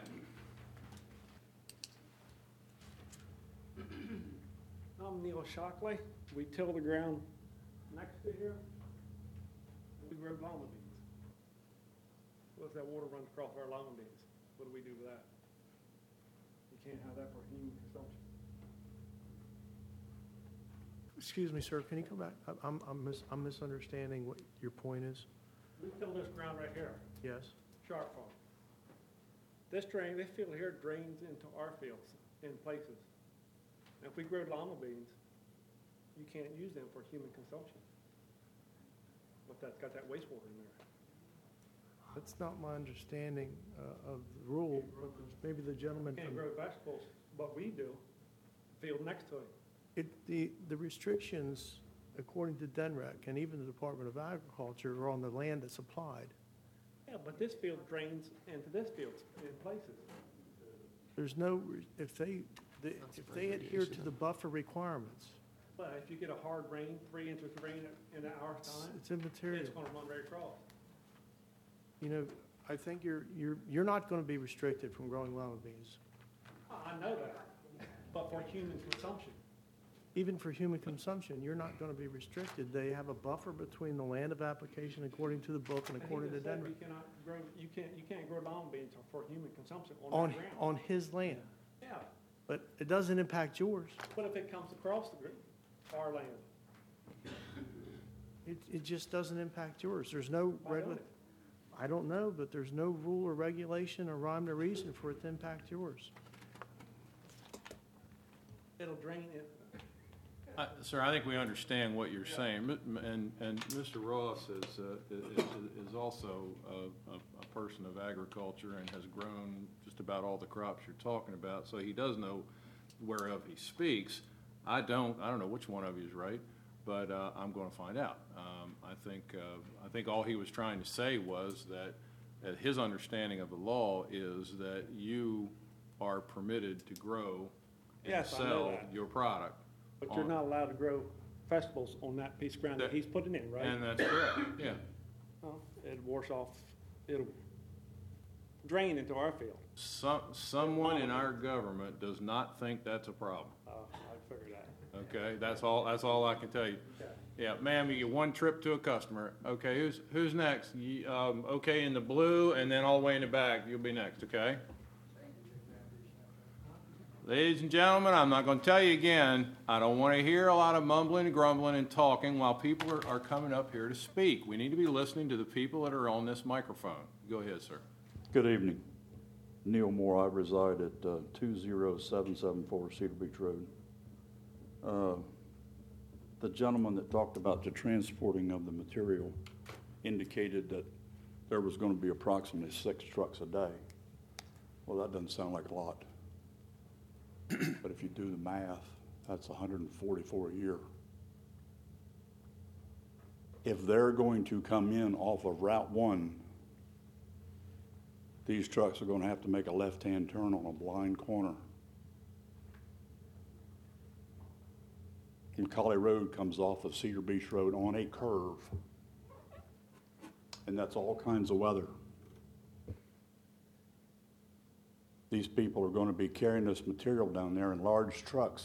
I'm Neil Shockley. We till the ground next to here. We grow lima beans. What if that water runs across our lima beans? What do we do with that? You can't have that for human consumption. excuse me, sir, can you come back? I- I'm, I'm mis, I'm misunderstanding what your point is. We fill this ground right here, Yes? Sharp Farm. This drain, this field here drains into our fields in places. And if we grow lima beans, you can't use them for human consumption. But that's got that wastewater in there. That's not my understanding uh, of the rule, but maybe the gentleman You can't from... grow vegetables, but we do, field next to it. It, the, the restrictions, according to D N R E C and even the Department of Agriculture, are on the land that's applied. Yeah, but this field drains into this field in places. There's no, re- if they, the- if they adhere to the buffer requirements, But if you get a hard rain, three inches of rain in an hour's it's time, it's immaterial. it's gonna run right across. You know, I think you're, you're, you're not going to be restricted from growing lima beans, I know that, but for human consumption. even for human consumption. You're not going to be restricted. They have a buffer between the land of application according to the book and And he according to just D N said R E you cannot grow, you can't, you can't grow lima beans for human consumption on on, that ground. on his land. Yeah, But it doesn't impact yours. what if it comes across the, gr- our land? It, it just doesn't impact yours. There's no Why don't regula, it? I don't know, but there's no rule or regulation or rhyme or reason for it to impact yours. It'll drain it. I- Sir, I think we understand what you're saying, M- and, and Mister Ross is, uh, is, is also a, a a person of agriculture and has grown just about all the crops you're talking about, so he does know whereof he speaks. I don't, I don't know which one of you is right, but uh, I'm going to find out. Um, I think, uh, I think all he was trying to say was that, that his understanding of the law is that you are permitted to grow and Yes, I know sell that. your product. But you're on- not allowed to grow vegetables on that piece of ground that That- he's putting in, right? And that's correct, yeah. Well, it wash off, it'll drain into our field. Some, someone in our government does not think that's a problem, Uh, I figured that. okay? That's all, that's all I can tell you. Okay. Yeah, ma'am, you get one trip to a customer. Okay, who's, who's next? Ye- Um, okay, in the blue, and then all the way in the back, you'll be next, okay? Ladies and gentlemen, I'm not gonna tell you again, I don't wanna hear a lot of mumbling and grumbling and talking while people are, are coming up here to speak. We need to be listening to the people that are on this microphone. Go ahead, sir. Good evening. Neil Moore, I reside at uh, two zero seven seven four Cedar Beach Road. Uh, The gentleman that talked about the transporting of the material indicated that there was going to be approximately six trucks a day. Well, that doesn't sound like a lot. But if you do the math, that's one hundred forty-four a year. If they're going to come in off of Route one, these trucks are going to have to make a left-hand turn on a blind corner. Macaulay Road comes off of Cedar Beach Road on a curve. And that's all kinds of weather. These people are going to be carrying this material down there in large trucks.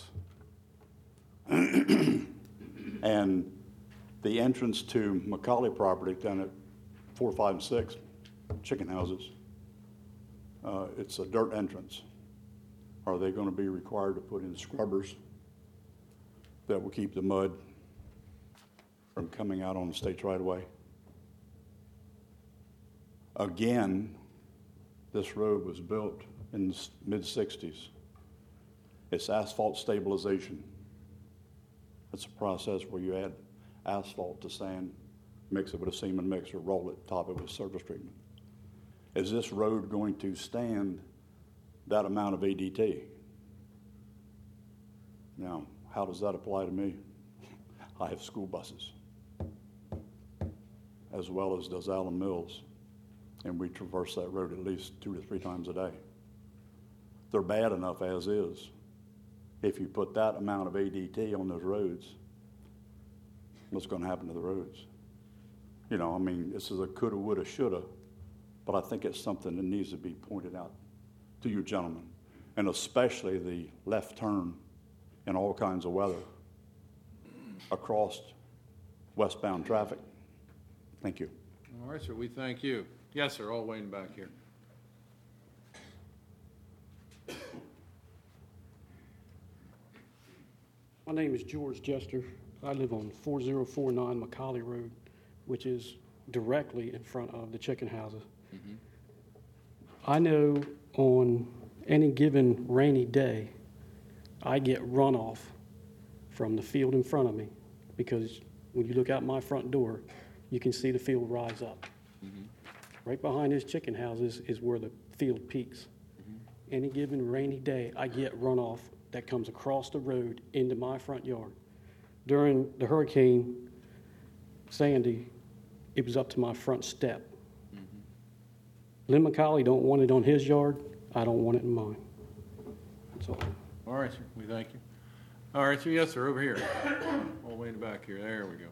And the entrance to Macaulay property down at four, five, and six, chicken houses, uh, it's a dirt entrance. Are they going to be required to put in scrubbers that will keep the mud from coming out on the state's right of way? Again, this road was built in the mid sixties. It's asphalt stabilization. It's a process where you add asphalt to sand, mix it with a cement mixer, roll it, top it with surface treatment. Is this road going to stand that amount of A D T? Now, how does that apply to me? I have school buses, as well as does Allen Mills, and we traverse that road at least two to three times a day. They're bad enough as is. If you put that amount of A D T on those roads, what's going to happen to the roads? You know, I mean, this is a coulda, woulda, shoulda, but I think it's something that needs to be pointed out to you gentlemen, and especially the left turn in all kinds of weather across westbound traffic. Thank you. All right, sir, we thank you. Yes, sir, all the way in the back here. My name is George Jester. I live on four oh four nine Macaulay Road, which is directly in front of the chicken houses. Mm-hmm. I know on any given rainy day, I get runoff from the field in front of me because when you look out my front door, you can see the field rise up. Mm-hmm. Right behind his chicken houses is where the field peaks. Mm-hmm. Any given rainy day, I get runoff that comes across the road into my front yard. During the Hurricane Sandy, it was up to my front step. Mm-hmm. Lynn McCauley don't want it on his yard. I don't want it in mine. That's all. All right, sir, we thank you. All right, sir, yes, sir, over here. All the way in the back here, there we go.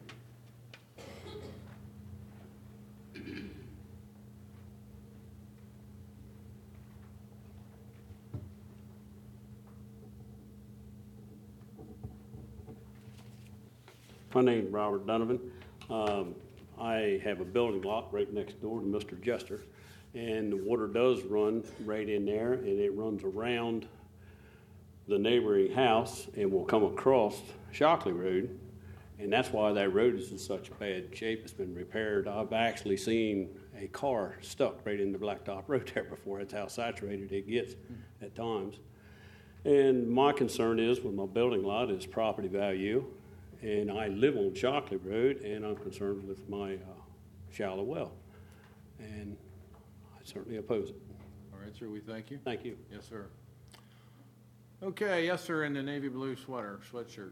My name's Robert Donovan. Um, I have a building lot right next door to Mister Jester, and the water does run right in there, and it runs around the neighboring house and will come across Shockley Road, and that's why that road is in such bad shape. It's been repaired. I've actually seen a car stuck right in the blacktop road there before. That's how saturated it gets at times. And my concern is with my building lot is property value. And I live on Shockley Road, and I'm concerned with my uh, shallow well. And I certainly oppose it. All right, sir, we thank you. Thank you. Yes, sir. Okay, yes, sir, in the navy blue sweater, sweatshirt.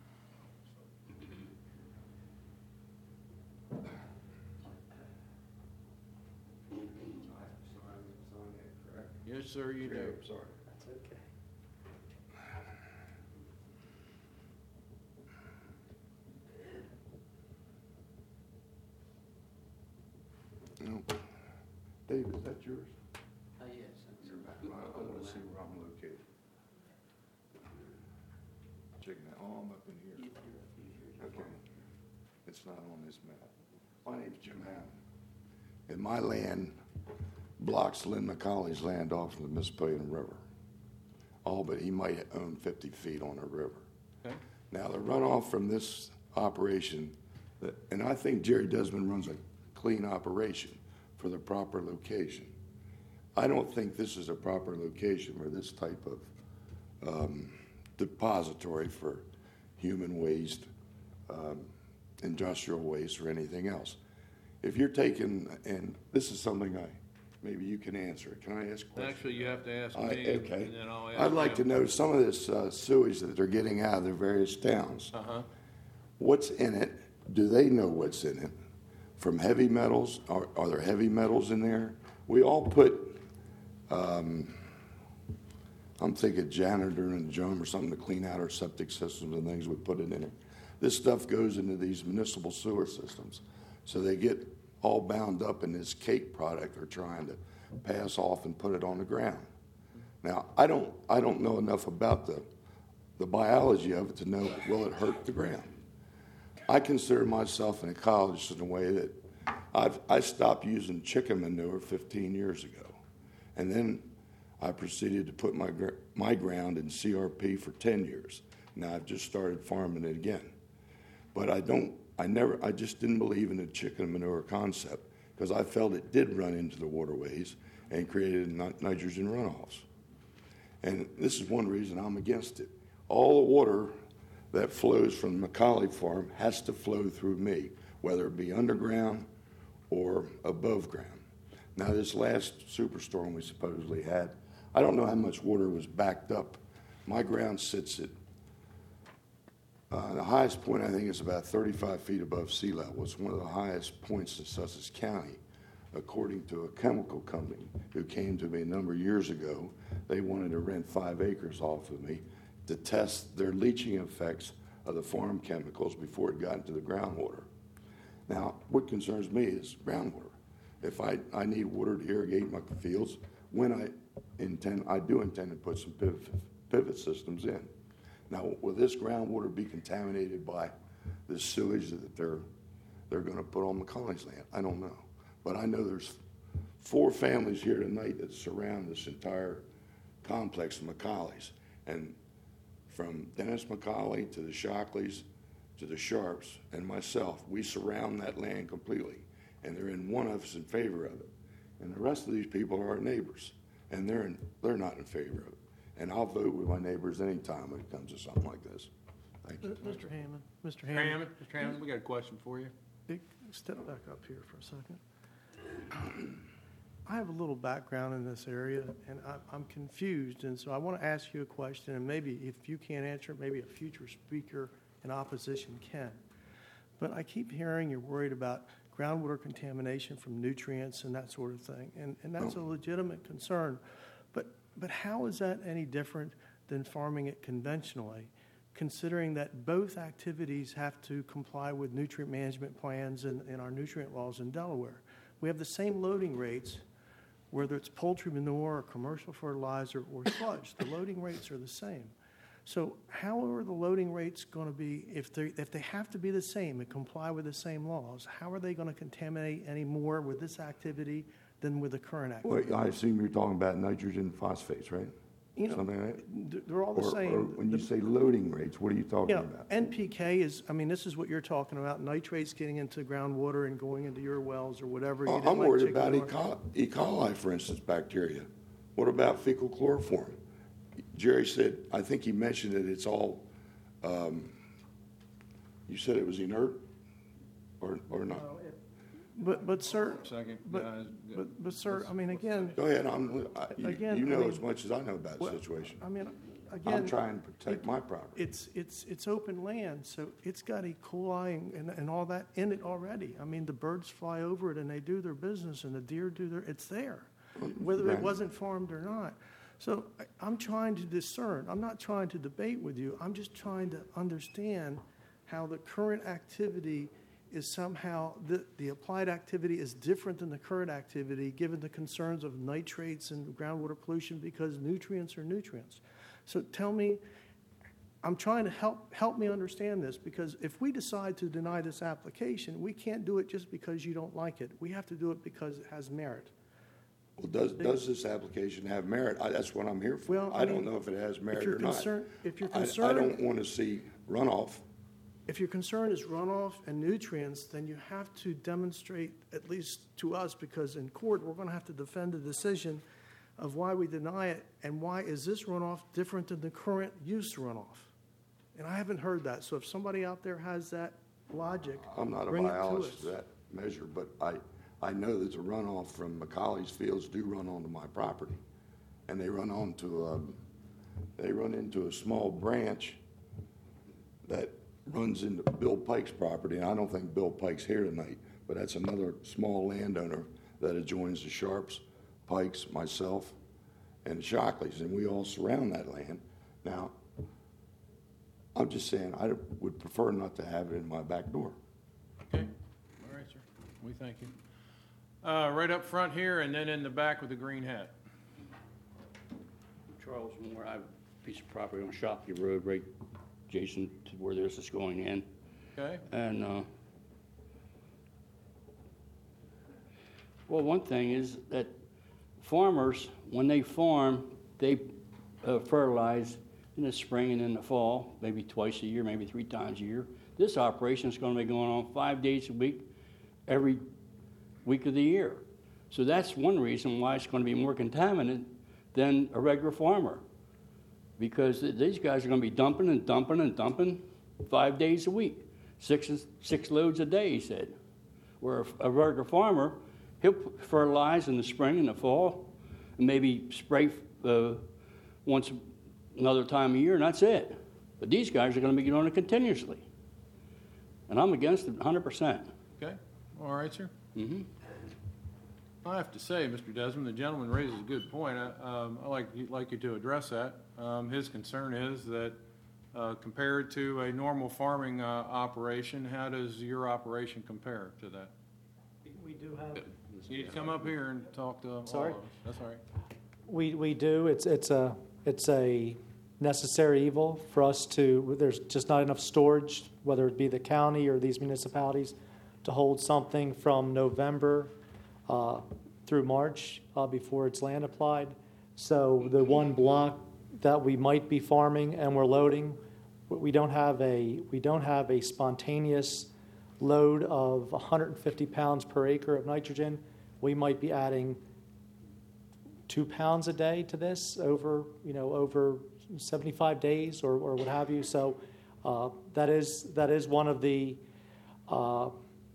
Yes, sir, you do. Sorry. That's okay. Dave, is that yours? Uh, yes. You're back. I want to see where I'm located. Checking that. Oh, I'm up in here. Okay. It's not on this map. My name's Jim Hammond. And my land blocks Lynn McCauley's land off from the Mississippian River. All but he might own fifty feet on the river. Okay. Now, the runoff from this operation, that- and I think Jerry Desmond runs a clean operation for the proper location. I don't think this is a proper location for this type of um, depository for human waste, um, industrial waste, or anything else. If you're taking, and this is something I, maybe you can answer. Can I ask a question? Actually, you have to ask I- me, okay. and then I'll ask I'd like to him. know some of this uh, sewage that they're getting out of their various towns. Uh-huh. What's in it? Do they know what's in it? From heavy metals, are, are there heavy metals in there? We all put, um, I'm thinking janitor and drum or something to clean out our septic systems and things, we put it in there. This stuff goes into these municipal sewer systems. So they get all bound up in this cake product they're trying to pass off and put it on the ground. Now, I don't, I don't know enough about the, the biology of it to know, will it hurt the ground? I consider myself an ecologist in a way that I've, I stopped using chicken manure fifteen years ago. And then I proceeded to put my, gr- my ground in C R P for ten years. Now I've just started farming it again. But I don't, I never, I just didn't believe in the chicken manure concept because I felt it did run into the waterways and created nit- nitrogen runoffs. And this is one reason I'm against it. All the water that flows from the McCauley farm has to flow through me, whether it be underground or above ground. Now, this last superstorm we supposedly had, I don't know how much water was backed up. My ground sits at, uh, the highest point I think is about thirty-five feet above sea level. It's one of the highest points in Sussex County, according to a chemical company who came to me a number of years ago. They wanted to rent five acres off of me to test their leaching effects of the farm chemicals before it got into the groundwater. Now, what concerns me is groundwater. If I, I need water to irrigate my fields, when I intend, I do intend to put some pivot, pivot systems in. Now, will this groundwater be contaminated by the sewage that they're, they're gonna put on McCauley's land? I don't know. But I know there's four families here tonight that surround this entire complex of McCauley's. And from Dennis McCauley to the Shockleys to the Sharps and myself, we surround that land completely, and they're in one of us in favor of it. And the rest of these people are our neighbors, and they're in, they're not in favor of it. And I'll vote with my neighbors anytime when it comes to something like this. Thank you. Mister Hammond, Mister Mister Hammond. Hammond, Mister Hammond, we got a question for you. Big- Step back up here for a second. I have a little background in this area, and I- I'm confused, and so I want to ask you a question, and maybe if you can't answer it, maybe a future speaker in opposition can. But I keep hearing you're worried about groundwater contamination from nutrients and that sort of thing, and, and that's a legitimate concern. But, but how is that any different than farming it conventionally, considering that both activities have to comply with nutrient management plans and, and our nutrient laws in Delaware? We have the same loading rates, whether it's poultry manure or commercial fertilizer or sludge. The loading rates are the same. So how are the loading rates going to be, if they if they have to be the same and comply with the same laws, how are they going to contaminate any more with this activity than with the current activity? Well, I assume you're talking about nitrogen phosphates, right? You know, Something like that? th- they're all the Or- same. or when you say loading rates, what are you talking You know, about? N P K is, I mean, this is what you're talking about, nitrates getting into groundwater and going into your wells or whatever. You Oh, didn't I'm like worried chicken about E. or- coli, E. coli, for instance, bacteria. What about fecal chloroform? Jerry said, I think he mentioned that it's all, um, you said it was inert or, or not? But, but sir, Second, but, guys, but, but sir, I mean, again. Go ahead, I'm, I- you, Again, you I know mean- as much as I know about the Well, situation. I mean, again. I'm trying to protect my property. It's, it's, it's open land, so it's got E. coli and, and, and all that in it already. I mean, the birds fly over it and they do their business and the deer do their, it's there, whether it Right. wasn't farmed or not. So I, I'm trying to discern. I'm not trying to debate with you. I'm just trying to understand how the current activity is somehow, the, the applied activity is different than the current activity, given the concerns of nitrates and groundwater pollution, because nutrients are nutrients. So tell me, I'm trying to help, help me understand this, because if we decide to deny this application, we can't do it just because you don't like it. We have to do it because it has merit. Well, does, does this application have merit? I, that's what I'm here for. Well, I I don't mean, know if it has merit you're or not. concerned- if you're I- I concerned- don't want to see runoff. If your concern is runoff and nutrients, then you have to demonstrate, at least to us, because in court, we're going to have to defend the decision of why we deny it and why is this runoff different than the current use runoff. And I haven't heard that. So if somebody out there has that logic, I'm not a bring it to biologist us. to that measure, but I, I know that the runoff from Macaulay's fields do run onto my property. And they run onto, um, they run into a small branch that runs into Bill Pike's property. And I don't think Bill Pike's here tonight, but that's another small landowner that adjoins the Sharps, Pikes, myself, and the Shockleys, and we all surround that land. Now, I'm just saying, I would prefer not to have it in my back door. Okay, all right, sir. We thank you. Uh, right up front here, and then in the back with the green hat. Charles Moore, I have a piece of property on Shockley Road, right adjacent to where this is going in. Okay. And, uh, well, one thing is that farmers, when they farm, they uh, fertilize in the spring and in the fall, maybe twice a year, maybe three times a year. This operation is going to be going on five days a week, every week of the year. So that's one reason why it's going to be more contaminant than a regular farmer, because th- these guys are going to be dumping and dumping and dumping five days a week, six six loads a day, he said. Where a, a regular farmer, he'll p- fertilize in the spring and the fall, and maybe spray uh, once another time a year, and that's it. But these guys are going to be doing it continuously, and I'm against it one hundred percent. Okay, all right, sir. Mm-hmm. I have to say, Mister Desmond, the gentleman raises a good point. I, um, I like, like you to address that. Um, his concern is that uh, compared to a normal farming uh, operation, how does your operation compare to that? We do have. You need to come up here and talk to all Sorry? of us. That's all right. We, we do. It's, it's a, it's a necessary evil for us to, there's just not enough storage, whether it be the county or these municipalities, to hold something from November uh, through March uh, before it's land applied. So the one block that we might be farming and we're loading, we don't have a we don't have a spontaneous load of one hundred fifty pounds per acre of nitrogen. We might be adding two pounds a day to this over you know over seventy-five days or, or what have you. So uh, that is that is one of the uh,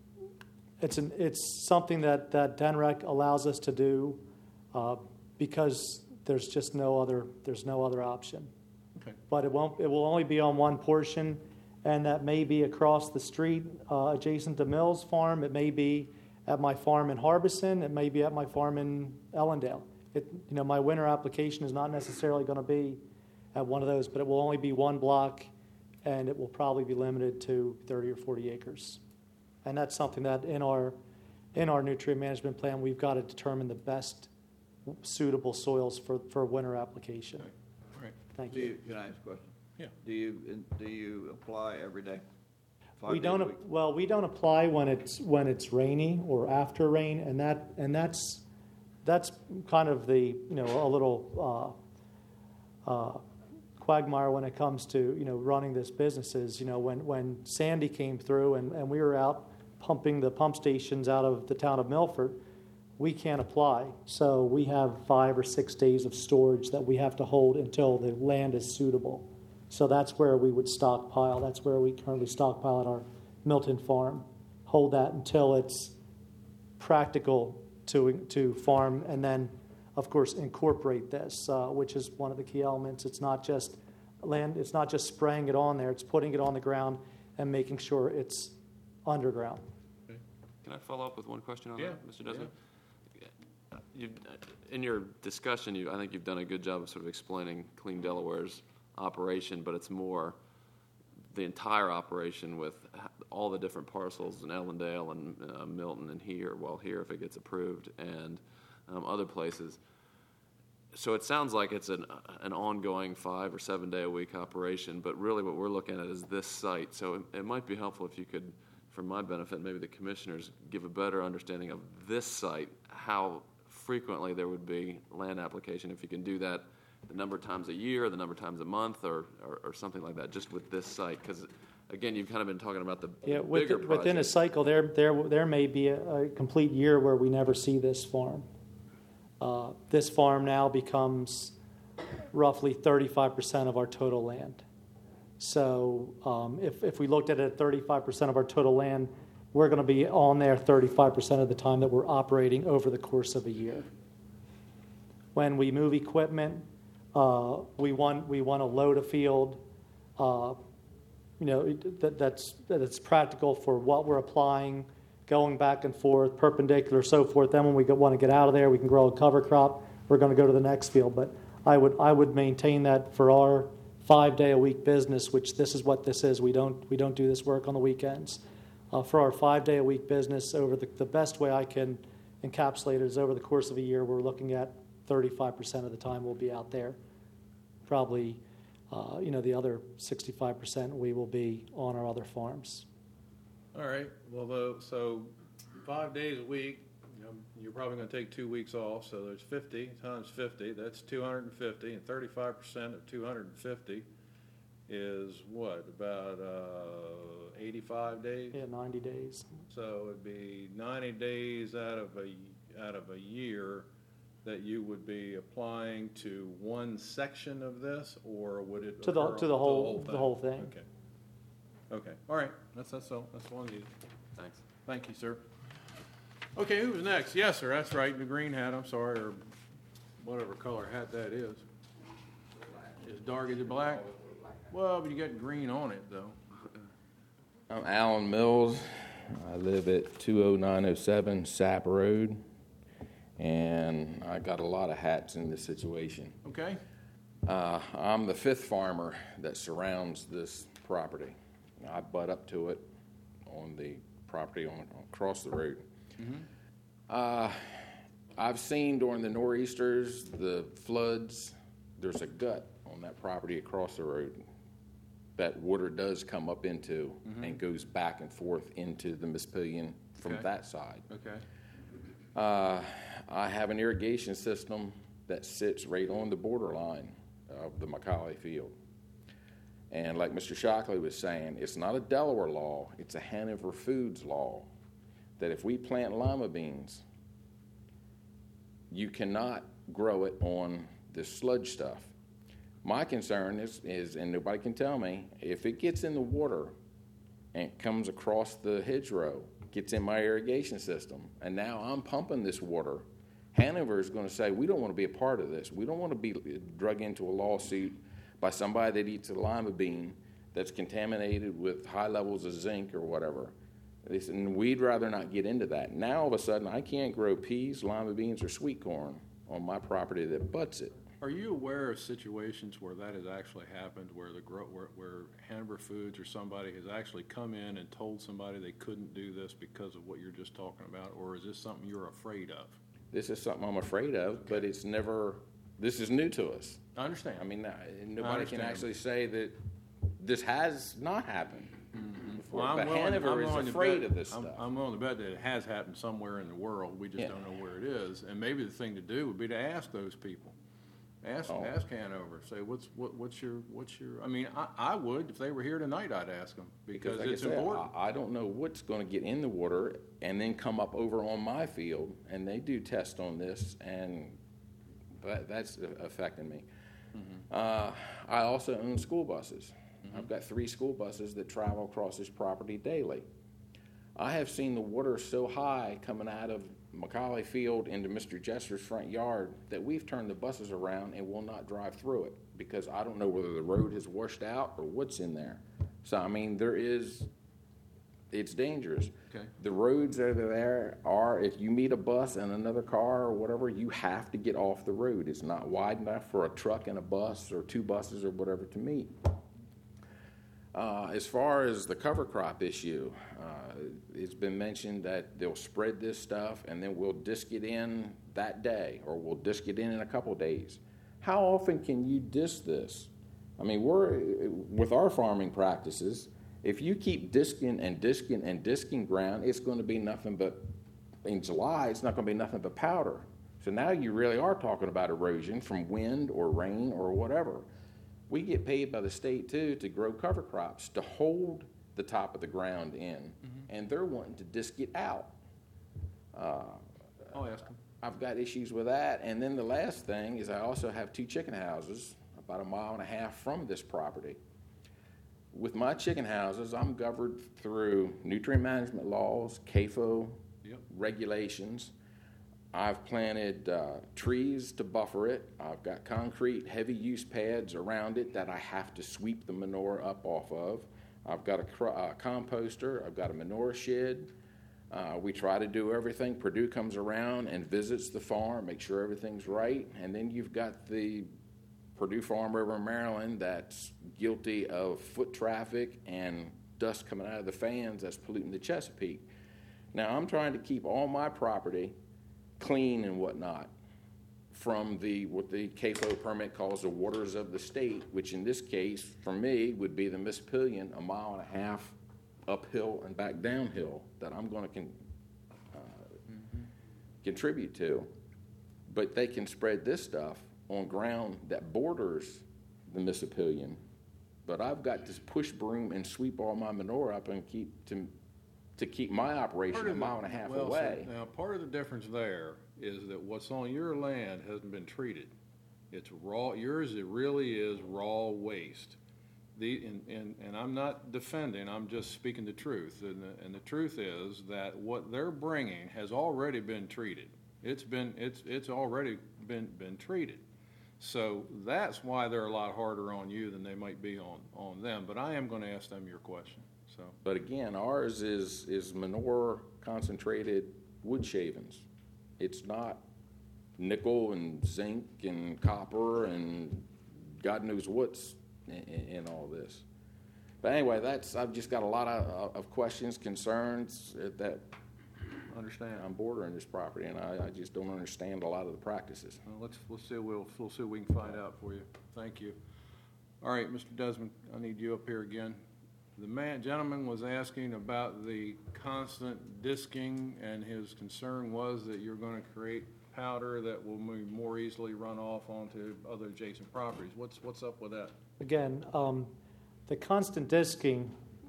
it's an it's something that that D N R E C allows us to do uh, because there's just no other there's no other option. Okay. But it won't it will only be on one portion, and that may be across the street uh, adjacent to Mills Farm. It may be at my farm in Harbison. It may be at my farm in Ellendale. It, you know, my winter application is not necessarily going to be at one of those, but it will only be one block, and it will probably be limited to thirty or forty acres. And that's something that in our in our nutrient management plan, we've got to determine the best suitable soils for, for winter application. All right. Thank Do you. you, can I ask a question? Yeah. Do you, do you apply every day? Five We days don't a ap- week? well, we don't apply when it's when it's rainy or after rain, and that and that's that's kind of the you know a little uh, uh, quagmire when it comes to you know running this business. Is you know when when Sandy came through and, and we were out pumping the pump stations out of the town of Milford, we can't apply. So we have five or six days of storage that we have to hold until the land is suitable. So that's where we would stockpile. That's where we currently stockpile at our Milton farm. Hold that until it's practical to to farm, and then, of course, incorporate this, uh, which is one of the key elements. It's not just land. It's not just spraying it on there. It's putting it on the ground and making sure it's underground. Can I follow up with one question on Yeah, that, Mister Desmond? You, in your discussion, you, I think you've done a good job of sort of explaining Clean Delaware's operation, but it's more the entire operation with all the different parcels in Ellendale and uh, Milton and here, well, here if it gets approved, and um, other places. So it sounds like it's an, an ongoing five or seven day a week operation, but really what we're looking at is this site. So it, it might be helpful if you could, for my benefit, maybe the commissioners give a better understanding of this site, how frequently there would be land application, if you can do that the number of times a year, the number of times a month, or, or, or something like that, just with this site. Because, again, you've kind of been talking about the Yeah, bigger with, project. within a cycle, there there there may be a, a complete year where we never see this farm. Uh, this farm now becomes roughly thirty-five percent of our total land. So um, if, if we looked at it at thirty-five percent of our total land, we're going to be on there thirty-five percent of the time that we're operating over the course of a year. When we move equipment, uh, we want we want to load a field, uh, you know, that, that's that it's practical for what we're applying, going back and forth, perpendicular, so forth. Then when we go, want to get out of there, we can grow a cover crop. We're going to go to the next field. But I would I would maintain that for our five day a week business, which this is what this is. We don't we don't do this work on the weekends. Uh, for our five day a week business, over the, the best way I can encapsulate it is over the course of a year, we're looking at thirty-five percent of the time we'll be out there. Probably, uh, you know, the other sixty-five percent we will be on our other farms. All right, well, though, so five days a week, you know, you're probably going to take two weeks off, so there's fifty times fifty, that's two hundred fifty, and thirty-five percent of two hundred fifty is what, about uh, eighty-five days? Yeah, ninety days. So it'd be ninety days out of a, out of a year that you would be applying to one section of this, or would it To the- occur to the on whole- thing? the whole thing. Okay. Okay, all right, that's, that's all, that's all I needed. Thanks. Thank you, sir. Okay, who's next? Yes, sir, that's right, the green hat, I'm sorry, or whatever color hat that is. As dark as black? Well, but you got green on it, though. I'm Alan Mills. I live at two oh nine oh seven Sap Road, and I got a lot of hats in this situation. Okay. Uh, I'm the fifth farmer that surrounds this property. I butt up to it on the property on across the road. Mm-hmm. Uh, I've seen during the nor'easters, the floods, there's a gut on that property across the road that water does come up into Mhm. and goes back and forth into the Mispillion from Okay. that side. Okay. Uh, I have an irrigation system that sits right on the borderline of the Macaulay Field. And like Mister Shockley was saying, it's not a Delaware law, it's a Hanover Foods law, that if we plant lima beans, you cannot grow it on this sludge stuff. My concern is, is, and nobody can tell me, if it gets in the water and comes across the hedgerow, gets in my irrigation system, and now I'm pumping this water, Hanover is going to say, we don't want to be a part of this. We don't want to be drug into a lawsuit by somebody that eats a lima bean that's contaminated with high levels of zinc or whatever. They said, and we'd rather not get into that. Now, all of a sudden, I can't grow peas, lima beans, or sweet corn on my property that butts it. Are you aware of situations where that has actually happened, where the grow, where, where Hanover Foods or somebody has actually come in and told somebody they couldn't do this because of what you're just talking about, or is this something you're afraid of? This is something I'm afraid of, but it's never, this is new to us. I understand. I mean, uh, nobody I understand. can actually say that this has not happened Mm-hmm. before. Well, I'm but willing- Hanover I'm is willing to afraid bet- of this I'm- stuff. I'm willing to bet that it has happened somewhere in the world. We just Yeah. don't know where it is. And maybe the thing to do would be to ask those people. Ask, Oh. ask Hanover. Say, what's what, what's your what's your? I mean, I, I would if they were here tonight. I'd ask them because, like it's I said, important. I, I don't know what's going to get in the water and then come up over on my field, and they do test on this, and that, that's affecting me. Mm-hmm. Uh, I also own school buses. Mm-hmm. I've got three school buses that travel across this property daily. I have seen the water so high coming out of Macaulay Field into Mister Jester's front yard that we've turned the buses around and will not drive through it because I don't know whether the road has washed out or what's in there. So, I mean, there is, it's dangerous. Okay. The roads over there are, if you meet a bus and another car or whatever, you have to get off the road. It's not wide enough for a truck and a bus or two buses or whatever to meet. Uh, as far as the cover crop issue, uh, it's been mentioned that they'll spread this stuff and then we'll disc it in that day or we'll disc it in in a couple days. How often can you disc this? I mean, we're with our farming practices, if you keep disking and disking and disking ground, it's going to be nothing but, in July, it's not going to be nothing but powder. So now you really are talking about erosion from wind or rain or whatever. We get paid by the state, too, to grow cover crops, to hold the top of the ground in, mm-hmm. and they're wanting to disc it out. Uh, I'll ask them. I've got issues with that. And then the last thing is I also have two chicken houses about a mile and a half from this property. With my chicken houses, I'm governed through nutrient management laws, C A F O yep. regulations. I've planted uh, trees to buffer it. I've got concrete heavy use pads around it that I have to sweep the manure up off of. I've got a cr- uh, composter. I've got a manure shed. Uh, we try to do everything. Purdue comes around and visits the farm, make sure everything's right. And then you've got the Purdue farm over in Maryland that's guilty of foot traffic and dust coming out of the fans that's polluting the Chesapeake. Now, I'm trying to keep all my property clean and whatnot from the what the C A F O permit calls the waters of the state, which in this case, for me, would be the Mississippian, a mile and a half uphill and back downhill that I'm going to con- uh, mm-hmm. contribute to. But they can spread this stuff on ground that borders the Mississippian. But I've got to push broom and sweep all my manure up and keep to to keep my operation Part a of mile the- and a half well, away. So now, part of the difference there is that what's on your land hasn't been treated. It's raw. Yours, it really is raw waste. The and, and, and I'm not defending. I'm just speaking the truth. And the, and the truth is that what they're bringing has already been treated. It's been it's it's already been been treated. So that's why they're a lot harder on you than they might be on, on them. But I am going to ask them your question. So, But again, ours is, is manure concentrated wood shavings. It's not nickel and zinc and copper and God knows what's in, in all this. But anyway, that's I've just got a lot of, of questions, concerns that understand. I'm bordering this property, and I, I just don't understand a lot of the practices. Well, let's let's see. We'll we'll see what we can find out for you. Thank you. All right, Mister Desmond, I need you up here again. The man, gentleman was asking about the constant disking, and his concern was that you're going to create powder that will mo- more easily run off onto other adjacent properties. What's, what's up with that? Again, um, the constant disking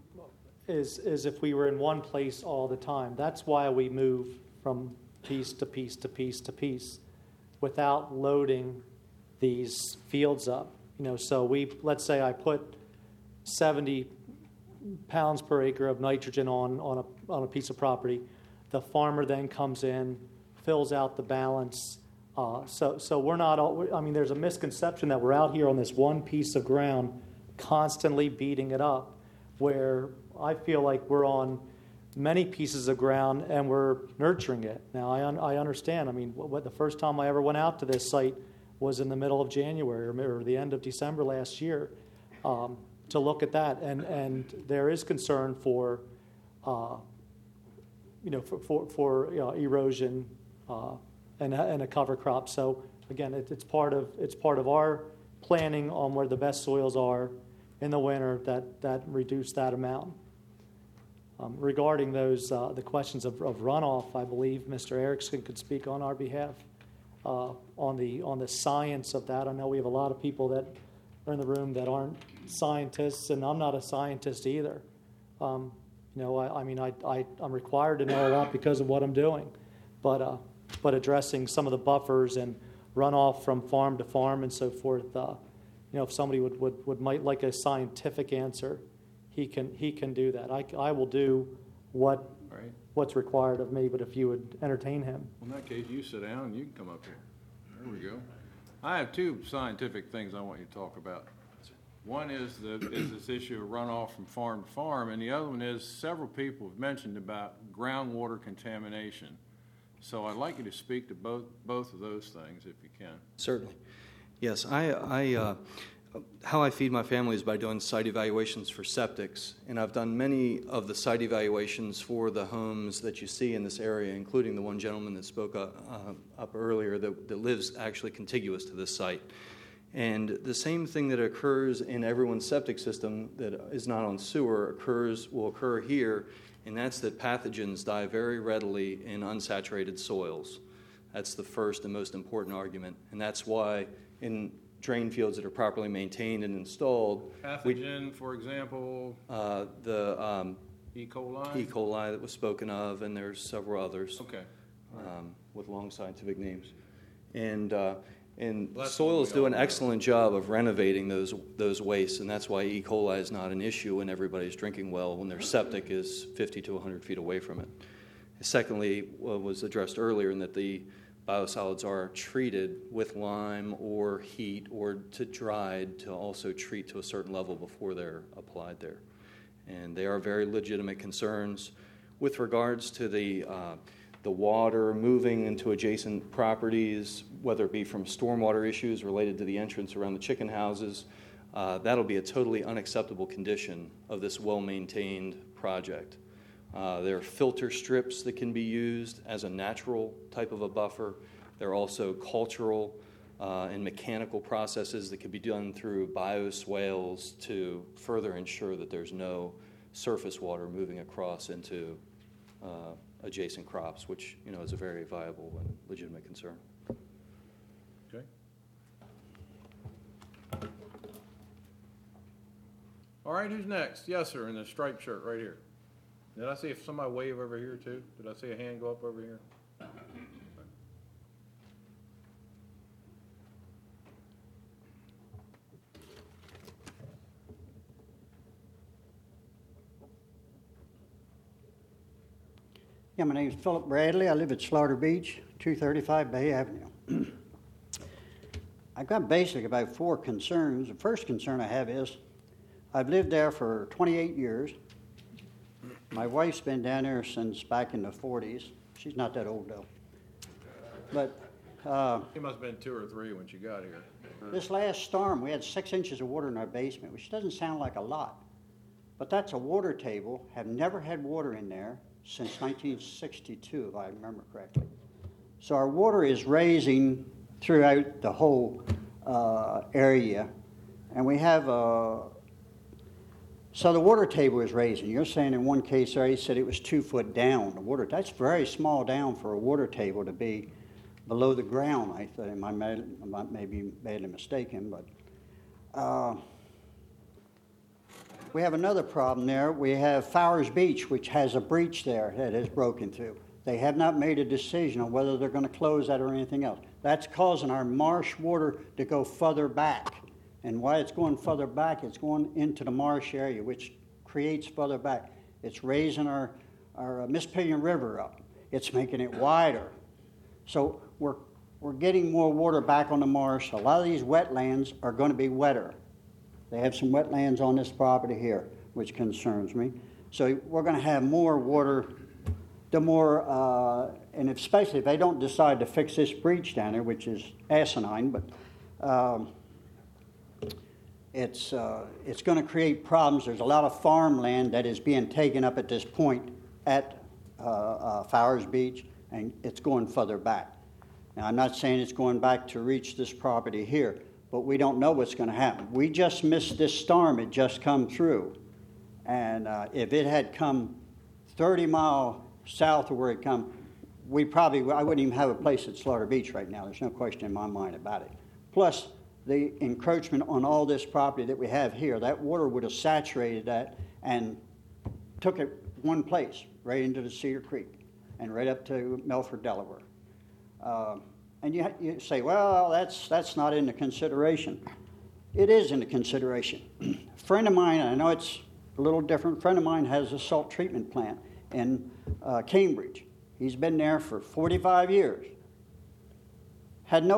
is, is if we were in one place all the time. That's why we move from piece to piece to piece to piece without loading these fields up. You know, so we, let's say I put seventy pounds per acre of nitrogen on, on a, on a piece of property. The farmer then comes in, fills out the balance. Uh, so, so we're not all, I mean, there's a misconception that we're out here on this one piece of ground constantly beating it up, where I feel like we're on many pieces of ground and we're nurturing it. Now, I, un- I understand. I mean, what, what the first time I ever went out to this site was in the middle of January or, or the end of December last year um, to look at that. And, and there is concern for, uh, you know, for, for, for you know, erosion uh, and, a, and a cover crop. So again, it, it's part of it's part of our planning on where the best soils are in the winter that, that reduce that amount. Um, regarding those, uh, the questions of, of runoff, I believe Mister Erickson could speak on our behalf uh, on the on the science of that. I know we have a lot of people that are in the room that aren't scientists, and I'm not a scientist either. Um, you know, I, I mean, I, I I'm required to know a lot because of what I'm doing, but uh, but addressing some of the buffers and runoff from farm to farm and so forth. Uh, you know, if somebody would, would, would might like a scientific answer, he can he can do that. I, I will do what Right. what's required of me, but if you would entertain him. Well, in that case, you sit down and you can come up here. There we go. I have two scientific things I want you to talk about. One is the is this issue of runoff from farm to farm, and the other one is several people have mentioned about groundwater contamination. So I'd like you to speak to both both of those things if you can. Certainly. Yes, I, I uh, how I feed my family is by doing site evaluations for septics, and I've done many of the site evaluations for the homes that you see in this area, including the one gentleman that spoke up, uh, up earlier that, that lives actually contiguous to this site. And the same thing that occurs in everyone's septic system that is not on sewer occurs will occur here, and that's that pathogens die very readily in unsaturated soils. That's the first and most important argument, and that's why in drain fields that are properly maintained and installed. Pathogen, we, for example? Uh, the um, E. coli? E. coli that was spoken of, and there's several others. Okay. Um, with long scientific names. And uh, and well, soils do an excellent job of renovating those those wastes, and that's why E. coli is not an issue when everybody's drinking well, when their septic is fifty to one hundred feet away from it. Secondly, what was addressed earlier, in that the biosolids are treated with lime or heat or to dried to also treat to a certain level before they're applied there. And they are very legitimate concerns. With regards to the uh, the water moving into adjacent properties, whether it be from stormwater issues related to the entrance around the chicken houses, uh, that'll be a totally unacceptable condition of this well-maintained project. Uh, there are filter strips that can be used as a natural type of a buffer. There are also cultural uh, and mechanical processes that can be done through bioswales to further ensure that there's no surface water moving across into uh, adjacent crops, which, you know, is a very viable and legitimate concern. Okay. All right, who's next? Yes, sir, in the striped shirt right here. Did I see if somebody wave over here too? Did I see a hand go up over here? Yeah, my name is Philip Bradley. I live at Slaughter Beach, two thirty-five Bay Avenue. I've got basically about four concerns. The first concern I have is I've lived there for twenty-eight years. My wife's been down there since back in the forties. She's not that old, though. But uh, she must have been two or three when she got here. This last storm, we had six inches of water in our basement, which doesn't sound like a lot. But that's a water table. Have never had water in there since nineteen sixty-two, if I remember correctly. So our water is raising throughout the whole uh, area. And we have a... So the water table is raising. You're saying in one case there, he said it was two foot down. The water, that's very small down for a water table to be. below the ground, I think. I may, I may be badly mistaken, but uh, we have another problem there. We have Fowers Beach, which has a breach there that has broken through. They have not made a decision on whether they're going to close that or anything else. That's causing our marsh water to go further back. And why it's going further back, it's going into the marsh area, which creates further back. It's raising our, our uh, Mispillion River up. It's making it wider. So we're, we're getting more water back on the marsh. A lot of these wetlands are going to be wetter. They have some wetlands on this property here, which concerns me. So we're going to have more water, the more, uh, and especially if they don't decide to fix this breach down there, which is asinine, but um, it's, uh, it's going to create problems. There's a lot of farmland that is being taken up at this point at uh, uh, Fowers Beach, and it's going further back. Now, I'm not saying it's going back to reach this property here, but we don't know what's going to happen. We just missed this storm. It just come through. And uh, if it had come thirty miles south of where it come, we probably, I wouldn't even have a place at Slaughter Beach right now. There's no question in my mind about it. Plus, the encroachment on all this property that we have here, that water would have saturated that and took it one place, right into the Cedar Creek and right up to Milford, Delaware. Uh, and you, you say, well, that's, that's not in the consideration. It is in the consideration. A friend of mine, I know it's a little different, a friend of mine has a salt treatment plant in uh, Cambridge. He's been there for forty-five years. Had no